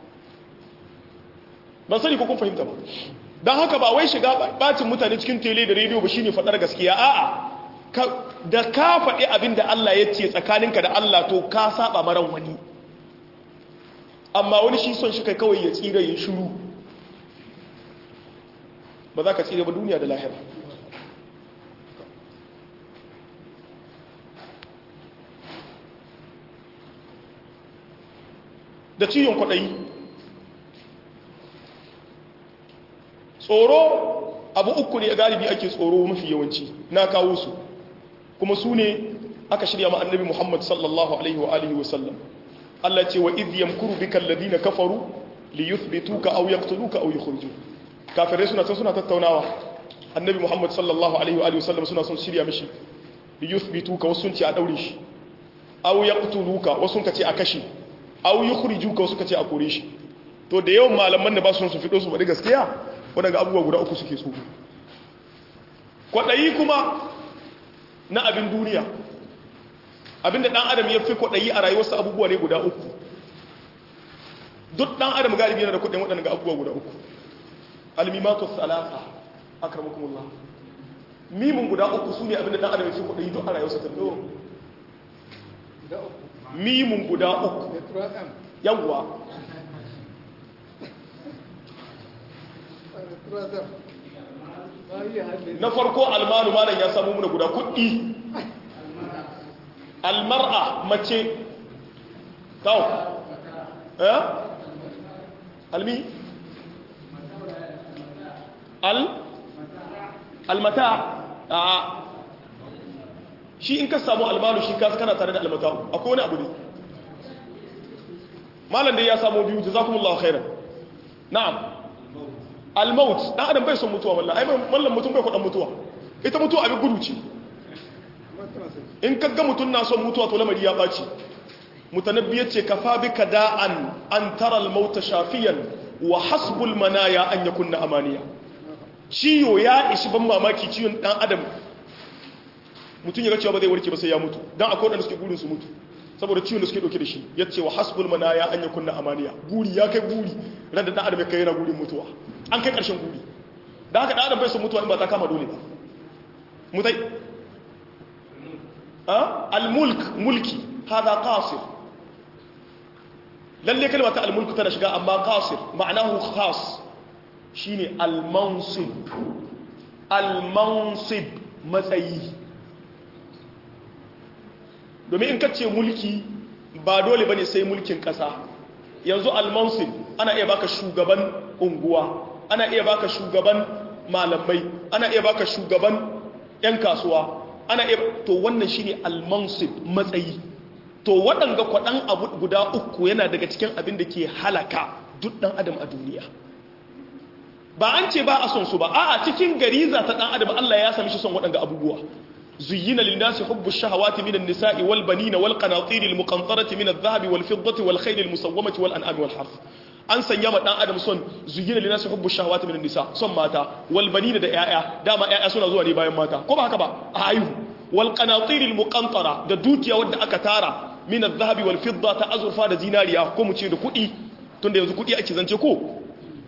ban sani ko kun fahimta ba dan haka ba wai shiga bacin mutane cikin tele da rediyo ba shine faɗar gaskiya a'a da ka faɗi abin da Allah ya ce tsakaninka da Allah to ka saba maran wani amma wani shi son shi kai kawai ya tsira ya shiru ba za ka tsira ba duniya da lahira da ciyon kwaɗayi tsoro abu uku ne a galibi ake tsoro mafi yawanci na kawo su kuma su ne aka shirya ma annabi Muhammad sallallahu alaihi wa alihi wa sallam Allah ce wa idh yamkuru bika alladhina kafaru li yuthbituka aw yaqtuluka aw yukhrijuk kafirai suna son suna tattaunawa annabi Muhammad sallallahu alaihi wa alihi wa sallam suna son shirya mishi li yuthbituka wasu sun ce a daure shi aw yaqtuluka wasu ka ce a kashe aw yukhrijuka wasu ka ce a kore shi to da yawan malaman da ba su su fido su bari gaskiya wadanda abubuwa guda uku suke so kwadayi kuma na abin duniya abinda dan adam ya fi kwadayi a rayuwarsa abubuwa ne guda uku duk dan adam galibi yana da kudin wadannan abubuwa guda uku almimatu thalatha akramakumullah mimun guda uku sune abinda dan adam ya fi kwadayi duk a rayuwarsa ta do mimun guda uku yawwa na farko almalu malan ya samu muna guda kudi almar'a mace tawo eh almi al almata a shi in ka samu almalu shi ka kana tare da almata akwai wani abu ne malan da ya samu biyu jazakumullahu khairan na'am al-maut dan adam bai son mutuwa wallahi ai mallan mutum bai kwadan mutuwa ita mutuwa abin gudu ce in kaga mutun na son mutuwa to lamari ya baci mutanabbi yace kafa bika da'an an tara al-maut shafiyan wa hasbul manaya an yakunna amaniya ciyo ya ishi ban mamaki ciyon dan adam mutun ya ga cewa ba zai warke ba sai ya mutu dan akwai wadanda suke gurin su mutu saboda ciwon da suke dauke da shi yace wa hasbul manaya an yakunna amaniya guri ya kai guri ran da dan adam ya kai yana gurin mutuwa an kai ƙarshen guri da haka ɗan bai sun mutuwa in ba ta kama dole ba mutai al-mulk mulki hada qasir lalle kalma ta al-mulk tana shiga amma qasir ma'anahu khas shine al-mansib al-mansib matsayi domin in kace mulki ba dole bane sai mulkin ƙasa yanzu al-mansib ana iya baka shugaban unguwa ana iya baka shugaban malamai ana iya baka shugaban yan kasuwa ana iya to wannan shine al-mansib matsayi to waɗanga kwaɗan abu guda uku yana daga cikin abin da ke halaka duk ɗan adam a duniya ba an ce ba a son su ba a'a cikin gariza ta ɗan adam Allah ya sami shi son waɗanga abubuwa زين للناس حب الشهوات من النساء والبنين والقناطير المقنطرة من الذهب والفضة والخيل المسومة والأنعام والحرث an sanya ma dan adam son zuyina linasi hubbu shahawati min nisa son mata wal banina da yaya dama yaya suna zuwa ne bayan mata ko ba haka ba a ayu wal qanatir al muqantara da dukiya wanda aka tara min al dhahabi wal fidda ta azurfa da zinariya ko mu ce da kudi tunda yanzu kudi ake zance ko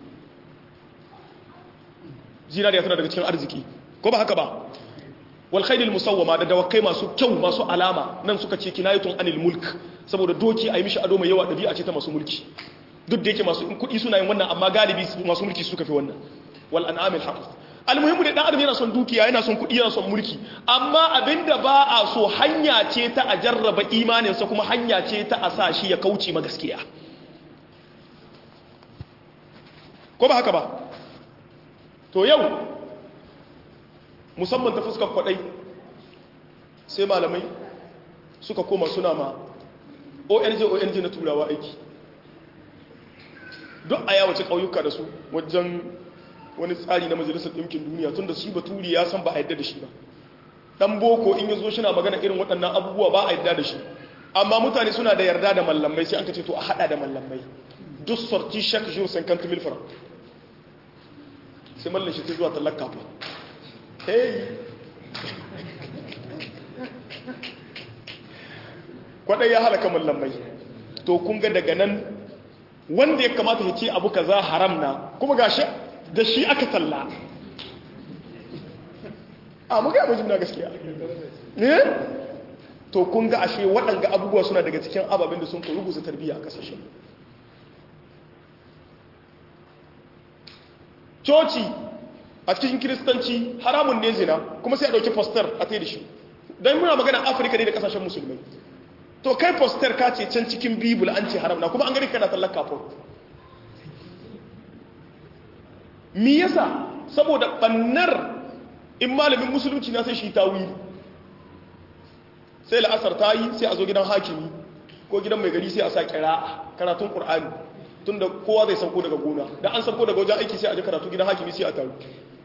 zinariya tana daga cikin arziki ko ba haka ba wal khayl al musawwama da dawakai masu kyau masu alama nan suka ce kinayatun anil mulk saboda doki ayi mishi ado mai yawa dabi'a ce ta masu mulki duk da yake masu kudi suna yin wannan amma galibi masu mulki suka fi wannan wal an'amil harth almuhimu da dan adam yana son dukiya yana son kudi yana son mulki amma abinda ba a so hanya ce ta a jarraba imanin sa kuma hanya ce ta a sa shi ya kauce ma gaskiya ko ba haka ba to yau musamman ta fuskar kwadai sai malamai suka koma suna ma O N G O N G na turawa aiki duk a yawace ƙauyuka da su wajen wani tsari na majalisar ɗinkin duniya tun da shi baturi ya san ba a yadda da shi ba ɗan boko in ya zo shi na magana irin waɗannan abubuwa ba a yadda da shi amma mutane suna da yarda da mallamai sai an ka ce to a haɗa da mallamai duk sorti shak jiyo cinquante mille francs sai mallan shi ta zuwa talaka fa hey kwaɗai ya halaka mallamai to kun ga daga nan wanda ya kamata ya ce abu kaza haram na kuma ga shi da shi aka talla a muka yi abin na gaskiya ne to kun ga ashe waɗanga abubuwa suna daga cikin ababen da sun ka ruguza tarbiyya a ƙasashen coci a cikin kiristanci haramun ne zina kuma sai a ɗauki foster a ta da shi don muna magana afirka ne da ƙasashen musulmai to kai foster ka ce can cikin bibul an ce haram na kuma an gani kana tallar kafin mi yasa saboda bannar in malamin musulunci na sai shi tawili sai la'asar ta yi sai a zo gidan hakimi ko gidan mai gari sai a sa kira'a karatun qur'ani tunda kowa zai sauko daga gona da an sauko daga wajen aiki sai a je karatu gidan hakimi sai a taru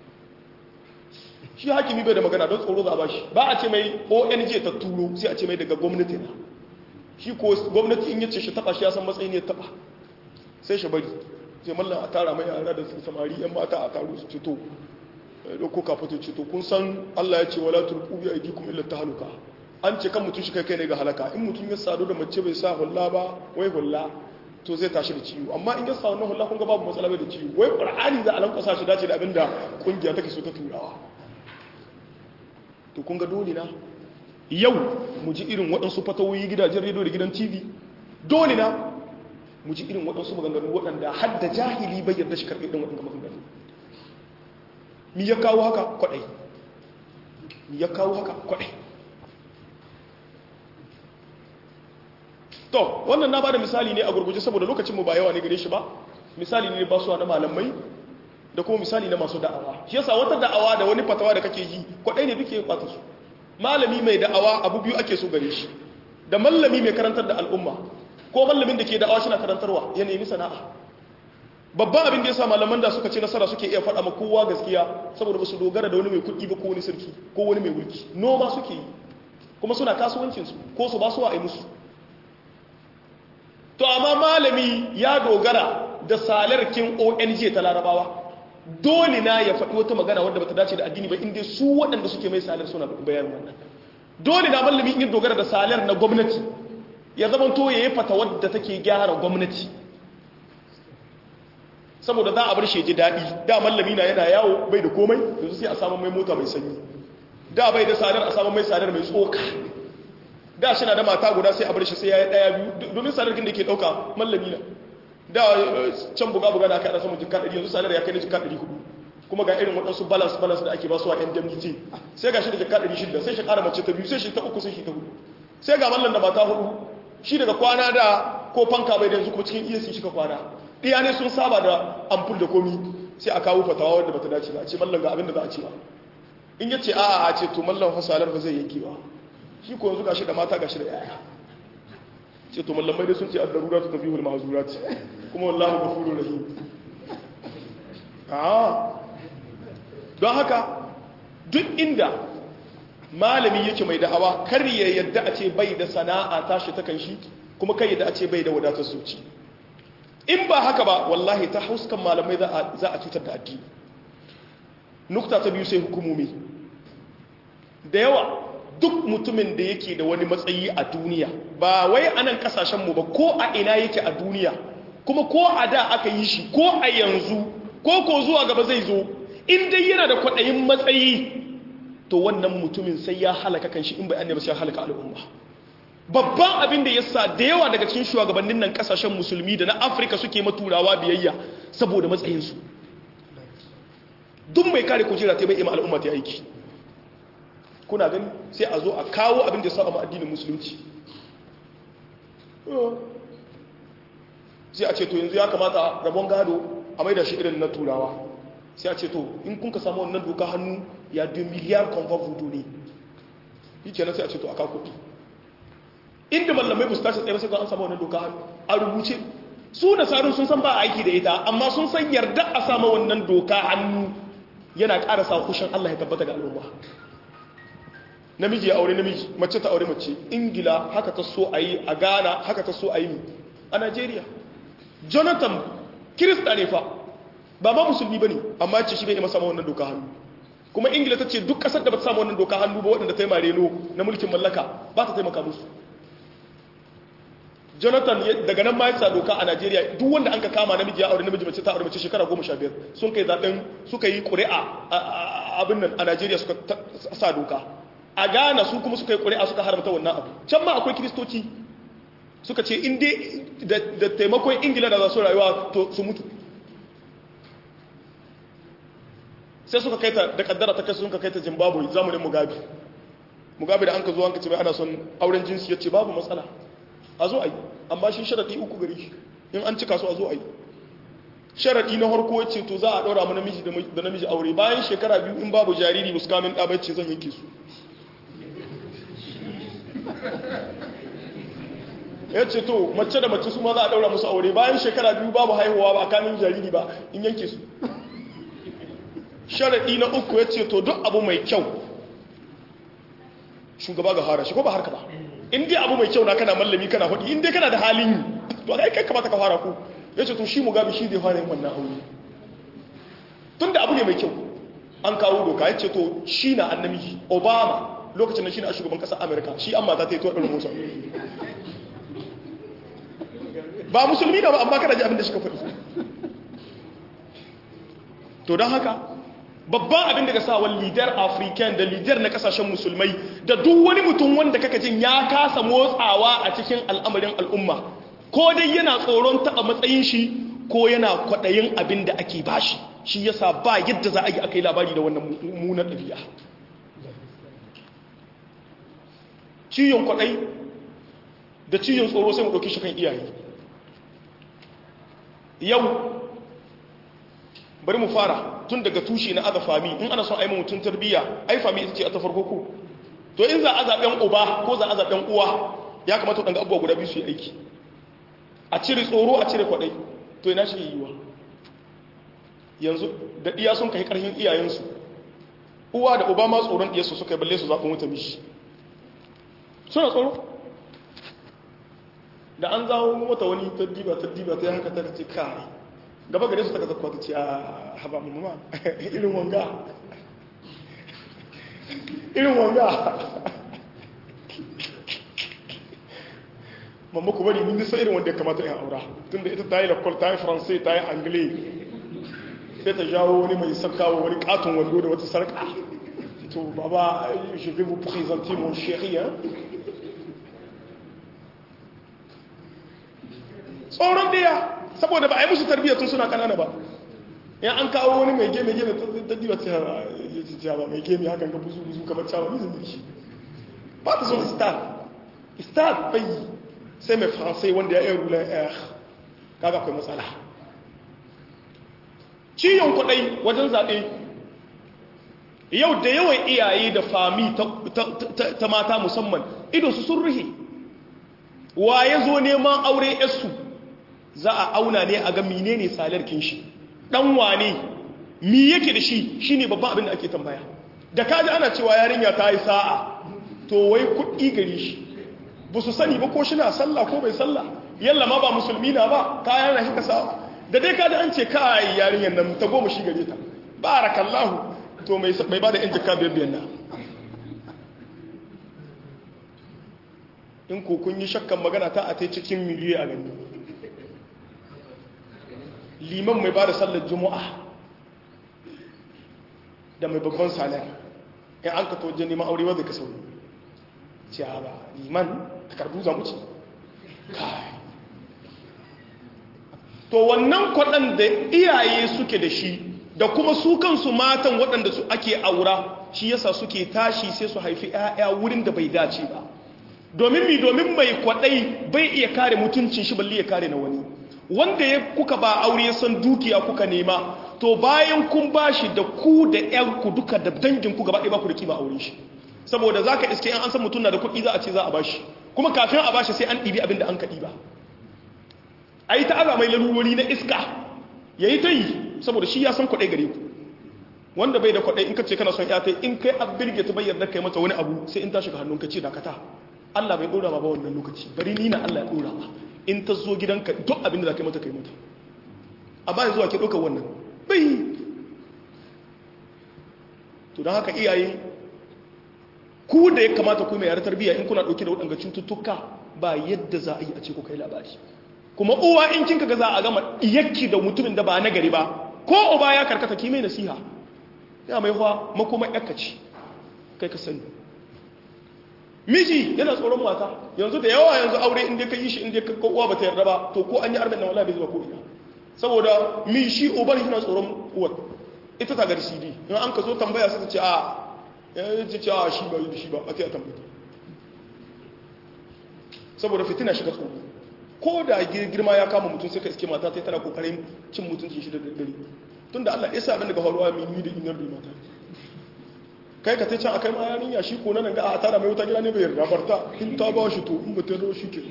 shi hakimi bai da magana don tsoro za a bashi ba a ce mai O N G ta turo sai a ce mai daga gwamnati na shi ko gwamnati in yace shi taba shi ya san matsayin ya taba sai shi bari sai mallan a tara mai yara da samari yan mata a taro su cito ko ka fito cito kun san Allah ya ce wala tulqu bi aydikum illa tahluka an ce kan mutun shi kai kai ne ga halaka in mutun ya sadu da mace bai sa hulla ba wai hulla to zai tashi da ciwo amma in ya sa wannan hulla kun ga babu matsala bai da ciwo wai qur'ani za a lankwasa shi dace da abinda kungiya take so ta turawa to kun ga dole na yau mu ji irin waɗansu fatawoyi gidajen rediyo da gidan tv dole na mu ji irin waɗansu maganganu waɗanda har da jahili bai yarda shi karɓi ɗin waɗanda maganganu mi ya kawo haka kwaɗai mi ya kawo haka kwaɗai to wannan na ba da misali ne a gurguje saboda lokacinmu ba yawa ne gare shi ba misali ne ba su na malamai da kuma misali na masu da'awa shi yasa wata da'awa da wani fatawa da kake yi kwaɗai ne duke ɓata su malami mai da'awa abu biyu ake so gare shi da mallami mai karantar da al'umma ko mallamin da ke da'awa shi na karantarwa ya nemi sana'a babban abin da ya sa malaman da suka ce nasara suke iya faɗa ma kowa gaskiya saboda ba su dogara da wani mai kuɗi ba ko wani sarki ko wani mai mulki noma suke yi kuma suna kasuwancinsu ko su ba su wa'ai musu to amma malami ya dogara da salarkin O N G ta larabawa dole na ya faɗi wata magana wadda bata dace da addini ba inda su waɗanda suke mai salar suna bayan wannan dole na malami in dogara da salar na gwamnati ya zama to ya yi fata wadda take gyara gwamnati saboda za a bar shi ji daɗi da malami na yana yawo bai da komai yanzu sai a samu mai mota mai sanyi da bai da salar a samu mai salar mai tsoka da shi na da mata guda sai a bar shi sai ya yi ɗaya biyu domin salar kin da ke ɗauka malami na da can buga-buga da aka yada samun jika ɗari yanzu salar ya kai da jika ɗari hudu kuma ga irin waɗansu balance-balance da ake ba su a yan jamniti sai ga shi da jika ɗari shida sai shi ƙara mace ta biyu sai shi ta uku sai shi ta hudu sai ga mallan da mata hudu shi daga kwana da ko fanka bai da yanzu kuma cikin iya shi ka kwana ɗiya ne sun saba da amful da komi sai a kawo fatawa wadda bata dace ba a ce mallan ga abin da za a ce ba in ya ce a'a a ce to mallan fa salar ba zai yanke ba shi ko yanzu ga shi da mata ga shi da yaya ce to mallamai dai sun ce ad-darura tu tafihul mahzurat kuma wallahu ghafurur rahim ah don haka duk inda malami yake mai da'awa kar ya yadda a ce bai da sana'a tashi ta kanshi kuma kai yadda a ce bai da wadatar zuci in ba haka ba wallahi ta hauskan malamai za a za a cutar da addini nukta ta biyu sai hukumomi da yawa duk mutumin da yake da wani matsayi a duniya ba wai a nan kasashenmu ba ko a ina yake a duniya kuma ko a da aka yi shi ko a yanzu ko ko zuwa gaba zai zo in dai yana da kwaɗayin matsayi to wannan mutumin sai ya halaka kan shi in bai annaba sai ya halaka al'umma babban abin da yasa da yawa daga cikin shugabannin nan kasashen musulmi da na afirka suke maturawa biyayya saboda matsayinsu duk mai kare kujera ta bai ima al'umma ta aiki kuna gani sai a zo a kawo abin da saba ma addinin musulunci sai a ce to yanzu ya kamata rabon gado a maida shi irin na turawa sai a ce to in kun ka samu wannan doka hannu ya deux miliyar convoi vudu ne yi kenan sai a ce to a kawo kuɗi inda mallamai ba su tashi tsaye sai an samu wannan doka hannu a rubuce su da sarun sun san ba aiki da ita amma sun san yarda a samu wannan doka hannu yana ƙara sa kushin Allah ya tabbata ga al'umma namiji ya aure namiji mace ta aure mace ingila haka ta so a yi a ghana haka ta so a yi a nigeria jonathan kirista ne fa ba ma musulmi ba ne amma ce shi bai ima sama wannan doka hannu kuma ingila ta ce duk kasar da ba ta samu wannan doka hannu ba waɗanda ta yi mareno na mulkin mallaka ba ta taimaka musu jonathan daga nan ma ya sa doka a nigeria duk wanda an ka kama namiji ya aure namiji mace ta aure mace shekara goma sha biyar sun kai zaɓen suka yi ƙuri'a abin nan a nigeria suka sa doka a Ghana su kuma suka yi ƙuri'a suka haramta wannan abu can ma akwai kiristoci suka ce in dai da taimakon ingila da za su rayuwa to su mutu sai suka kaita da kaddara ta kasu suka kaita zimbabwe zamanin mugabe mugabe da an ka zo an ka ce mai ana son auren jinsi ya ce babu matsala a zo a yi amma shi sharaɗi uku gari shi in an cika su a zo a yi sharaɗi na harko ya ce to za a ɗaura mu namiji da namiji aure bayan shekara biyu in babu jariri ba su kamin ɗabai ce zan yanke su ya ce to mace da mace su ma za a daura musu aure bayan shekara biyu babu haihuwa ba a kanin jariri ba in yanke su sharaɗi na uku ya ce to duk abu mai kyau shugaba ga fara shi ko ba harka ba in dai abu mai kyau na kana mallami kana hudi in dai kana da halin yi to kai kai kamata ka fara ku yace to shi Mugabe shi zai fara yin wannan aure tunda abu ne mai kyau an kawo doka yace to shi na annabi Obama lokacin da shi ne a shugaban kasar America shi amma ta tayi to irin musa ba musulmi da ba amma kada ji abin da shi ka faɗi to don haka babban abin da ka sa wani leader african da leader na kasashen musulmai da duk wani mutum wanda kaka jin ya kasa motsawa a cikin al'amarin al'umma ko dai yana tsoron taɓa matsayin shi ko yana kwaɗayin abin da ake bashi shi yasa ba yadda za a yi aka yi labari da wannan mummunar ɗabi'a ciyon kwaɗai da ciyon tsoro sai mu ɗauki shi kan iyaye yau bari mu fara tun daga tushe na aza fami in ana son a yi mutum tarbiyya ai fami ita ce a ta farko ko to in za a zaɓen uba ko za a zaɓen uwa ya kamata waɗanda abubuwa guda biyu su yi aiki a cire tsoro a cire kwaɗai to ina shi yiwuwa yanzu da ɗiya sun kai ƙarfin iyayensu uwa da uba ma tsoron ɗiyarsu suka yi balle su zaɓin wuta mishi suna tsoro da an zawo mata wani taddiba taddiba ta yi haka ta ce kai gaba gare su ta kaza kwata ce a haba mu mama irin wanga irin wanga mamma ku bari nisa irin wanda ya kamata yin aura tun da ita ta yi lakwal ta yi faransai ta yi angle sai ta jawo wani mai sarkawa wani katon wando da wata sarka to baba je vais vous présenter mon chéri hein tsoron daya saboda ba a yi musu tarbiyya tun suna kanana ba yan an kawo wani mai geme geme ta diba ta ba mai geme hakan ga buzu buzu kamar cawa nizin da shi ba ta son star star bai sai mai faransai wanda ya yi rulan air kaga akwai matsala ciyon kudai wajen zaɓe yau da yawan iyaye da fami ta mata musamman idonsu sun ruhe wa ya zo neman aure yasu za a auna ne a ga mine ne salarkin shi dan wane mi yake da shi shine babban abin da ake tambaya da kaji ana cewa yarinya ta yi sa'a to wai kuɗi gari shi ba su sani ba ko shi na sallah ko bai sallah yalla ma ba musulmi na ba kaya na hika sa'a da dai kaji an ce kai yarinyar nan ta goma shi gare ta barakallahu to mai mai bada yan jikka biyar biyar na in ko kun yi shakkan magana ta a ta cikin miliyoyi a gani liman mai ba da sallar juma'a da mai babban salar in an ka toje neman aure wadda ka sauri ce a ba liman takardu za mu ce kai to wannan kwaɗan da iyaye suke da shi da kuma su kansu matan waɗanda su ake aura shi yasa suke tashi sai su haifi 'ya'ya wurin da bai dace ba domin mi domin mai kwaɗai bai iya kare mutuncin shi balle ya kare na wani wanda ya kuka ba aure ya san dukiya kuka nema to bayan kun bashi da ku da ƴanku duka da danginku gaba ɗaya ba ku da kima aure shi saboda zaka iske an san mutum na da kuɗi za a ce za a bashi kuma kafin a bashi sai an ɗibi abin da an kaɗi ba ai ta aza mai lalurori na iska yayi ta yi saboda shi ya san kwaɗai gare ku wanda bai da kwaɗai in ka ce kana son ya ta in kai abirge ta bayyana kai mata wani abu sai in ta shiga hannun ka ce dakata Allah bai ɗora ma ba wannan lokaci bari ni na Allah ya ɗora ma in ta zo gidanka duk abin da za ka yi mata kai mata amma yanzu ake ɗaukar wannan bai to don haka iyaye ku da ya kamata ku mai yara tarbiyya in kuna ɗauki da waɗanga cututtuka ba yadda za a yi a ce ku kai labari kuma uwa in kinka ga za a gama iyakki da mutumin da ba na gari ba ko uba ya karkata ki mai nasiha ya mai huwa makoma yakka ce kai ka sani miji yana tsoron mata yanzu da yawa yanzu aure inda ka yi shi inda ka uwa ba ta yarda ba to ko an yi arba'in na wala bai zuwa ko ina saboda mi shi uban yana tsoron uwar ita ta gari cd in an ka zo tambaya sai ta ce a ya ce ce a shi ba yi shi ba a ta yi tambaya saboda fitina shiga tsoro ko da girma ya kama mutum sai ka iske mata ta tana kokarin cin mutuncin shi da daddare tun da Allah isa abin daga faruwa mimi da inar da mata kai ka tai can akai ma yarinya shi ko nan ga a tara mai wuta gida ne bai yarda barta in ta ba shi to in ba ta zo shi ke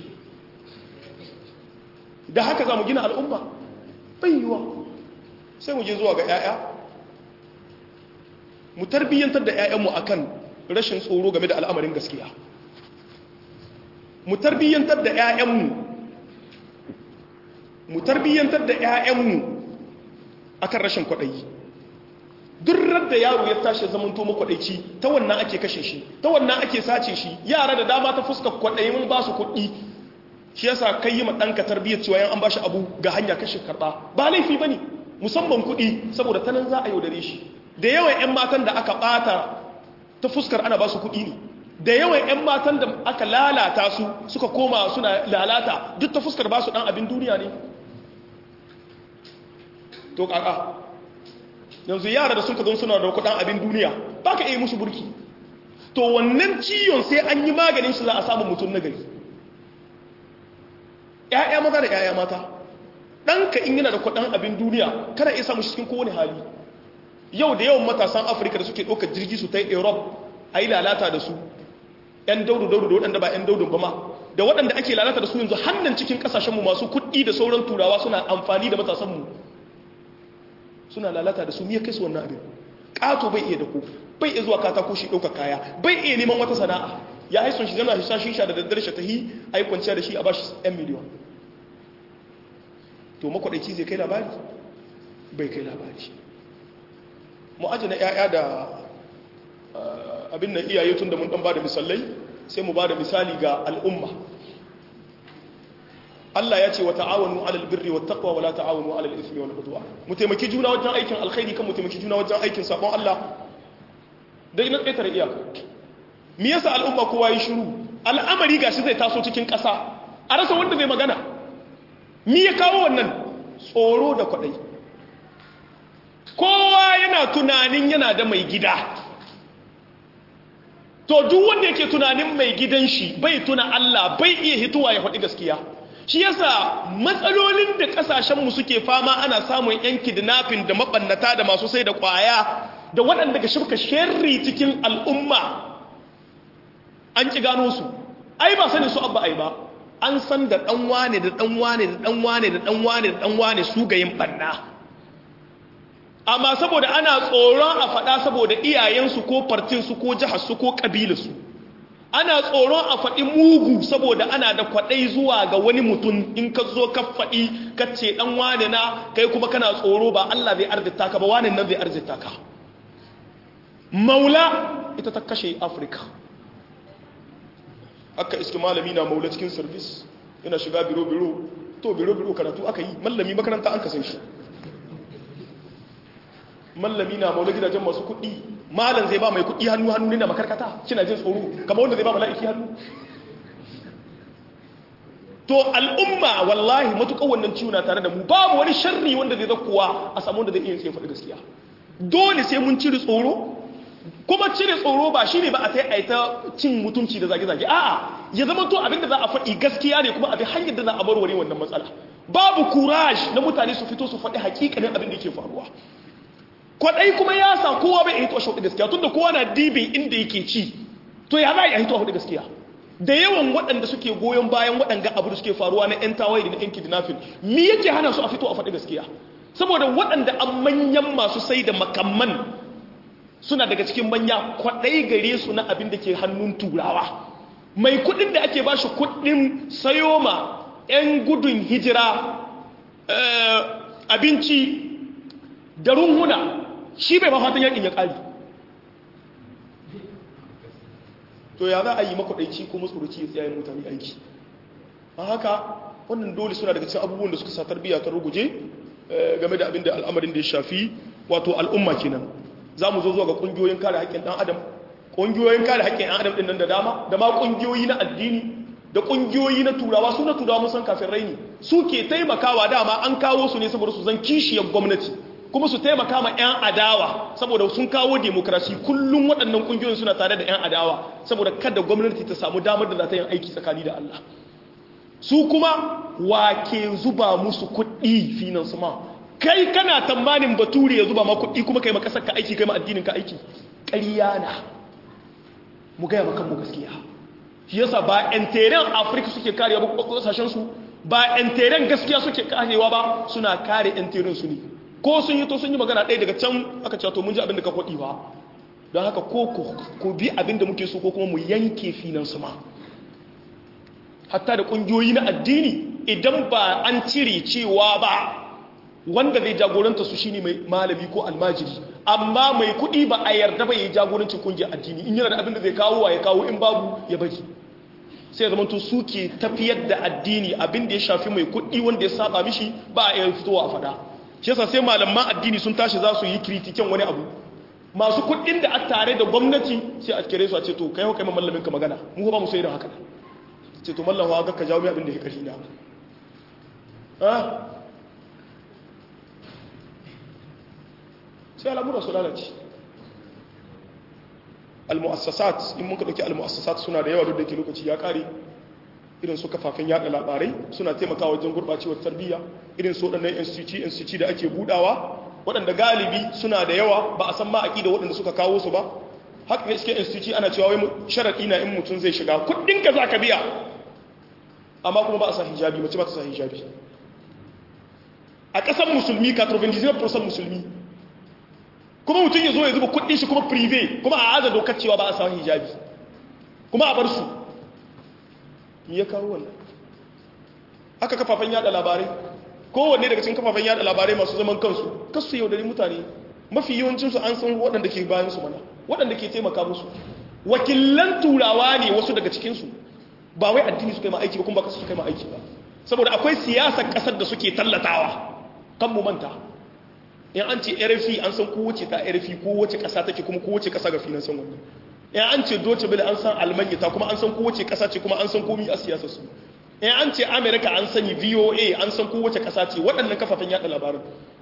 da haka za mu gina al'umma bai yiwa sai mu je zuwa ga 'ya'ya mu tarbiyyantar da 'ya'yanmu akan rashin tsoro game da al'amarin gaskiya mu tarbiyyantar da 'ya'yanmu mu tarbiyyantar da 'ya'yanmu akan rashin kwaɗayi duk da yaro ya tashi zamanto makwaɗaici ta wannan ake kashe shi ta wannan ake sace shi yara da dama ta fuskar kwaɗayi mun ba su kuɗi shi yasa kai yi ma ɗanka tarbiyyar cewa yan an ba shi abu ga hanya kashe karɓa ba laifi ba ne musamman kuɗi saboda ta nan za a yaudare shi da yawan 'yan matan da aka ɓata ta fuskar ana ba su kuɗi ne da yawan 'yan matan da aka lalata su suka koma suna lalata duk ta fuskar ba su ɗan abin duniya ne to ƙaƙa yanzu yara da suka zon suna da kuɗin abin duniya ba ka iya musu burki to wannan ciyon sai an yi maganin shi za a samun mutum na gari ‘ya'ya maza da ‘ya'ya mata ɗanka in yana da kuɗin abin duniya kana iya samun shi cikin kowane hali yau da yawan matasan afirka da suke ɗaukar jirgi su ta europe a yi lalata da su ‘yan daudu daudu da waɗanda ba ‘yan daudun ba ma da waɗanda ake lalata da su yanzu hannun cikin ƙasashenmu masu kuɗi da sauran turawa suna amfani da matasanmu suna lalata da su miya kai su wannan abin ƙato bai iya da ku bai iya zuwa katako shi ɗaukar kaya bai iya neman wata sana'a ya haison shi zana shi shisha da daddare shi ta hi a yi kwanciya da shi a bashi ‘yan miliyon to makwaɗaici zai kai labari bai kai labari mu aji na ‘ya'ya da abin na iyaye tun da mun ɗan ba da misalai sai mu ba da misali ga al'umma Allah ya ce wa ta'awanu alal birri wa taqwa wa la ta'awanu alal ithmi wal udwan mu taimaki juna wajen aikin alkhairi kan mu taimaki juna wajen aikin sabon Allah dai na ƙetare iyaka me yasa al'umma kowa yi shiru al'amari gashi zai taso cikin ƙasa a rasa wanda zai magana me ya kawo wannan tsoro da kwadai kowa yana tunanin yana da mai gida to duk wanda yake tunanin mai gidan shi bai tuna Allah bai iya hituwa ya faɗi gaskiya shi yasa matsalolin da kasashenmu suke fama ana samun yan kidnapping da mabannata da masu sai da kwaya da waɗanda ga shirka sharri cikin al'umma an ki gano su ai ba sani su abba ai ba an san da dan wane da dan wane da dan wane da dan wane da dan wane su ga yin banna amma saboda ana tsoron a faɗa saboda iyayensu ko partinsu ko jiharsu ko ƙabilarsu ana tsoron a faɗi mugu saboda ana da kwaɗai zuwa ga wani mutum in ka zo ka faɗi ka ce ɗan wane na kai kuma kana tsoro ba Allah zai arzita ka ba wane nan zai arzita ka maula ita ta kashe afirka aka iske malami na maula cikin service yana shiga biro-biro to biro-biro karatu aka yi mallami makaranta an kasan shi mallami na maula gidajen masu kuɗi malam zai ba mai kuɗi hannu hannu ne na makarkata kina jin tsoro kamar wanda zai ba mala'iki hannu to al'umma wallahi matuƙar wannan ciwo na tare da mu babu wani sharri wanda zai zakkuwa a samu wanda zai iya tsaye faɗi gaskiya dole sai mun cire tsoro kuma cire tsoro ba shi ne ba a sai a yi ta cin mutunci da zage-zage a'a ya zama to abin da za a faɗi gaskiya ne kuma abin hanyar da za a barware wannan matsala babu courage na mutane su fito su faɗi hakikanin abin da ke faruwa kwaɗai kuma ya sa kowa bai hito a shaɗi gaskiya tun da kowa na dibin inda yake ci to ya za a hito a shaɗi gaskiya da yawan waɗanda suke goyon bayan waɗanda abu da suke faruwa na 'yan tawaye da na 'yan kidnapping mi yake hana su a fito a faɗi gaskiya saboda waɗanda an manyan masu sai da makamman suna daga cikin manya kwaɗai gare su na abin da ke hannun turawa mai kuɗin da ake ba shi kuɗin sayo ma 'yan gudun hijira abinci da runhuna shi bai mafatan yakin ya ƙari to ya za a yi makwaɗaici ko matsoraci ya tsaye mutane aiki a haka wannan dole suna daga cikin abubuwan da suka sa tarbiyya ta ruguje game da abin da al'amarin da ya shafi wato al'umma kenan za mu zo zuwa ga ƙungiyoyin kare haƙƙin ɗan adam ƙungiyoyin kare haƙƙin ɗan adam ɗin nan da dama da ma ƙungiyoyi na addini da ƙungiyoyi na turawa su na turawa mun san kafin raini su ke taimakawa dama an kawo su ne saboda su zan kishiyar gwamnati kuma su taimaka ma 'yan adawa saboda sun kawo demokrasi kullum waɗannan ƙungiyoyin suna tare da 'yan adawa saboda kada gwamnati ta samu damar da za ta yin aiki tsakani da Allah su kuma wake zuba musu kuɗi finansama kai kana tamanin bature ya zuba ma kuɗi kuma kai makasar ka aiki kai ma addinin ka aiki ƙarya na mu gaya makan mu gaskiya shi yasa ba 'yan teren afirka suke karewa ba ƙasashen su ba 'yan teren gaskiya suke karewa ba suna kare 'yan teren su ne ko sun yi to sun yi magana ɗaya daga can aka cewa to mun ji abin da ka kwaɗi ba don haka ko ku bi abinda muke so ko kuma mu yanke finansu ma hatta da kungiyoyi na addini idan ba an cire cewa ba wanda zai jagoranta su shine mai malami ko almajiri amma mai kudi ba a yarda ba ya jagorancin kungiyar addini in yana da abinda zai kawo wa ya kawo in babu ya bari sai ya zamanto suke tafiyar da addini abinda ya shafi mai kudi wanda ya saba mishi ba a iya fitowa a fada shi yasa sai malaman addini sun tashi za su yi kritiken wani abu masu kudin da a tare da gwamnati sai a kire su a ce to kai kai mallamin ka magana mu ba mu sai da haka ce to mallan wa ga ka jawo abin da ya kari na ha sai al'amura su lalace al-mu'assasat in muka dauki al-mu'assasat suna da yawa duk da ke lokaci ya kare irin su kafafen yada labarai suna taimakawa wajen gurbacewar tarbiyya irin su waɗannan institute institute da ake budawa waɗanda galibi suna da yawa ba a san ma aqida waɗanda suka kawo su ba haka ne suke institute ana cewa wai sharadi na in mutum zai shiga kuɗin ka zaka biya amma kuma ba a sa hijabi mace ba ta sa hijabi a ƙasar musulmi ninety-nine percent musulmi kuma mutum ya zo ya zuba kuɗin shi kuma prive kuma a aza dokar cewa ba a sa hijabi kuma a bar su me ya kawo wannan haka kafafen yada labarai kowanne daga cikin kafafen yada labarai masu zaman kansu kasu yaudari mutane mafi yawancinsu an san waɗanda ke bayan su mana waɗanda ke taimaka musu wakilan turawa ne wasu daga cikinsu ba wai addini su kai ma aiki ba kuma ba kasu su kai ma aiki ba saboda akwai siyasar ƙasar da suke tallatawa kan mu manta in an ce R F I an san kowace ta R F I kowace ƙasa take kuma kowace ƙasa ga finansan wannan in an ce Deutsche Welle an san Almanya ta kuma an san kowace ƙasa ce kuma an san komi a siyasar su in an ce America an sani V O A an san kowace ƙasa ce waɗannan kafafen yaɗa labarin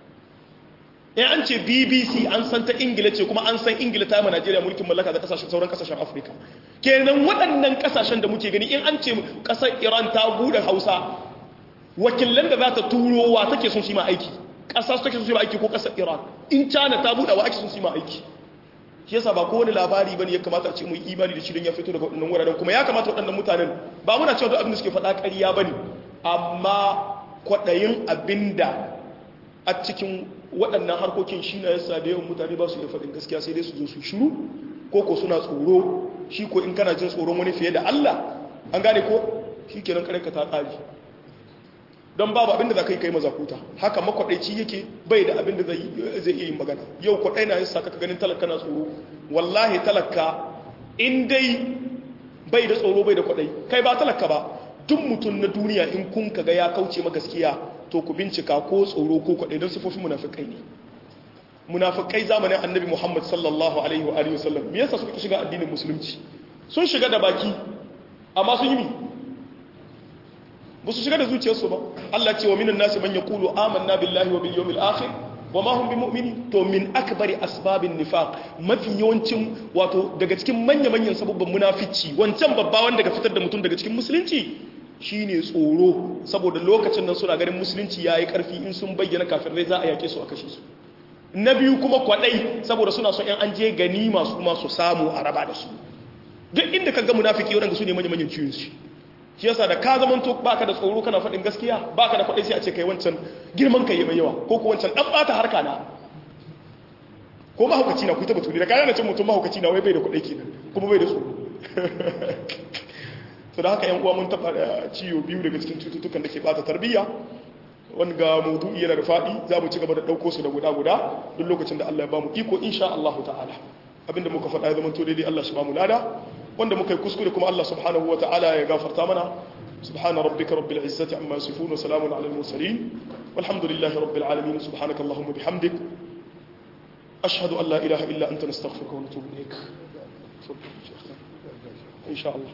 in an ce B B C an san ta Ingila ce kuma an san Ingila ta yi ma Najeriya mulkin mallaka da kasashen sauran kasashen Afirka kenan waɗannan kasashen da muke gani in an ce ƙasar Iran ta bude Hausa wakilan da za ta turo wa take sun shi ma aiki ƙasa su take sun shi ma aiki ko ƙasar Iran in China ta bude wa ake sun shi ma aiki shi yasa ba kowane labari bane ya kamata a ce mu yi imani da shi don ya fito daga waɗannan wuraren kuma ya kamata waɗannan mutanen ba muna cewa duk abin da suke faɗa ƙarya bane amma kwaɗayin abinda a cikin waɗannan harkokin shi na yasa da yawan mutane ba su iya faɗin gaskiya sai dai su zo su shiru ko ko suna tsoro shi ko in kana jin tsoron wani fiye da Allah an gane ko shi kenan karka ta ƙari don babu abinda za ka yi kai mazakuta haka makwaɗaici yake bai da abinda zai iya yin magana yau kwaɗai na yin sa kaka ganin talaka na tsoro wallahi talaka in dai bai da tsoro bai da kwaɗai kai ba talaka ba duk mutum na duniya in kun kaga ya kauce ma gaskiya to ku bincika ko tsoro ko kwaɗai don sifofin munafikai ne munafikai zamanin annabi muhammad sallallahu alaihi wa alihi wasallam me yasa suka shiga addinin musulunci sun shiga da baki amma sun yi mi ba su shiga da zuciyarsu ba Allah ce wa minan nasi man yaqulu amanna billahi wa bil yawmil akhir wa ma hum bimu'minin to min akbari asbabin nifaq mafi yawancin wato daga cikin manya manyan sababban munafici wancan babba wanda ga fitar da mutum daga cikin musulunci shine tsoro saboda lokacin nan suna ganin musulunci yayi karfi in sun bayyana kafirai za a yake su a kashe su na biyu kuma kwadai saboda suna son yan an je gani masu masu samu a raba da su duk inda kaga munafiki wanda su ne manya manyan ciwon shi shi yasa da ka zaman to baka da tsoro kana faɗin gaskiya baka da kwadai sai a ce kai wancan girman kai mai yawa ko ko wancan dan bata harka na ko mahaukaci na ku ta batuli da kayan cin mutum mahaukaci na wai bai da kwadai kenan kuma bai da tsoro to da haka yan uwa mun taba ciwo biyu daga cikin cututtukan da ke bata tarbiyya wanga maudu'i yana da faɗi za mu ci gaba da ɗauko su da guda-guda duk lokacin da Allah ya ba mu iko insha Allah ta'ala abinda muka faɗa ya zama to daidai Allah shi ba mu lada wanda muka yi kuskure kuma Allah subhanahu wa ta'ala ya gafarta mana subhana rabbika rabbil izzati amma yasifun wa salamun ala al mursalin walhamdulillahi rabbil alamin subhanaka allahumma bihamdik ashhadu an la ilaha illa anta nastaghfiruka wa natubu ilaik insha Allah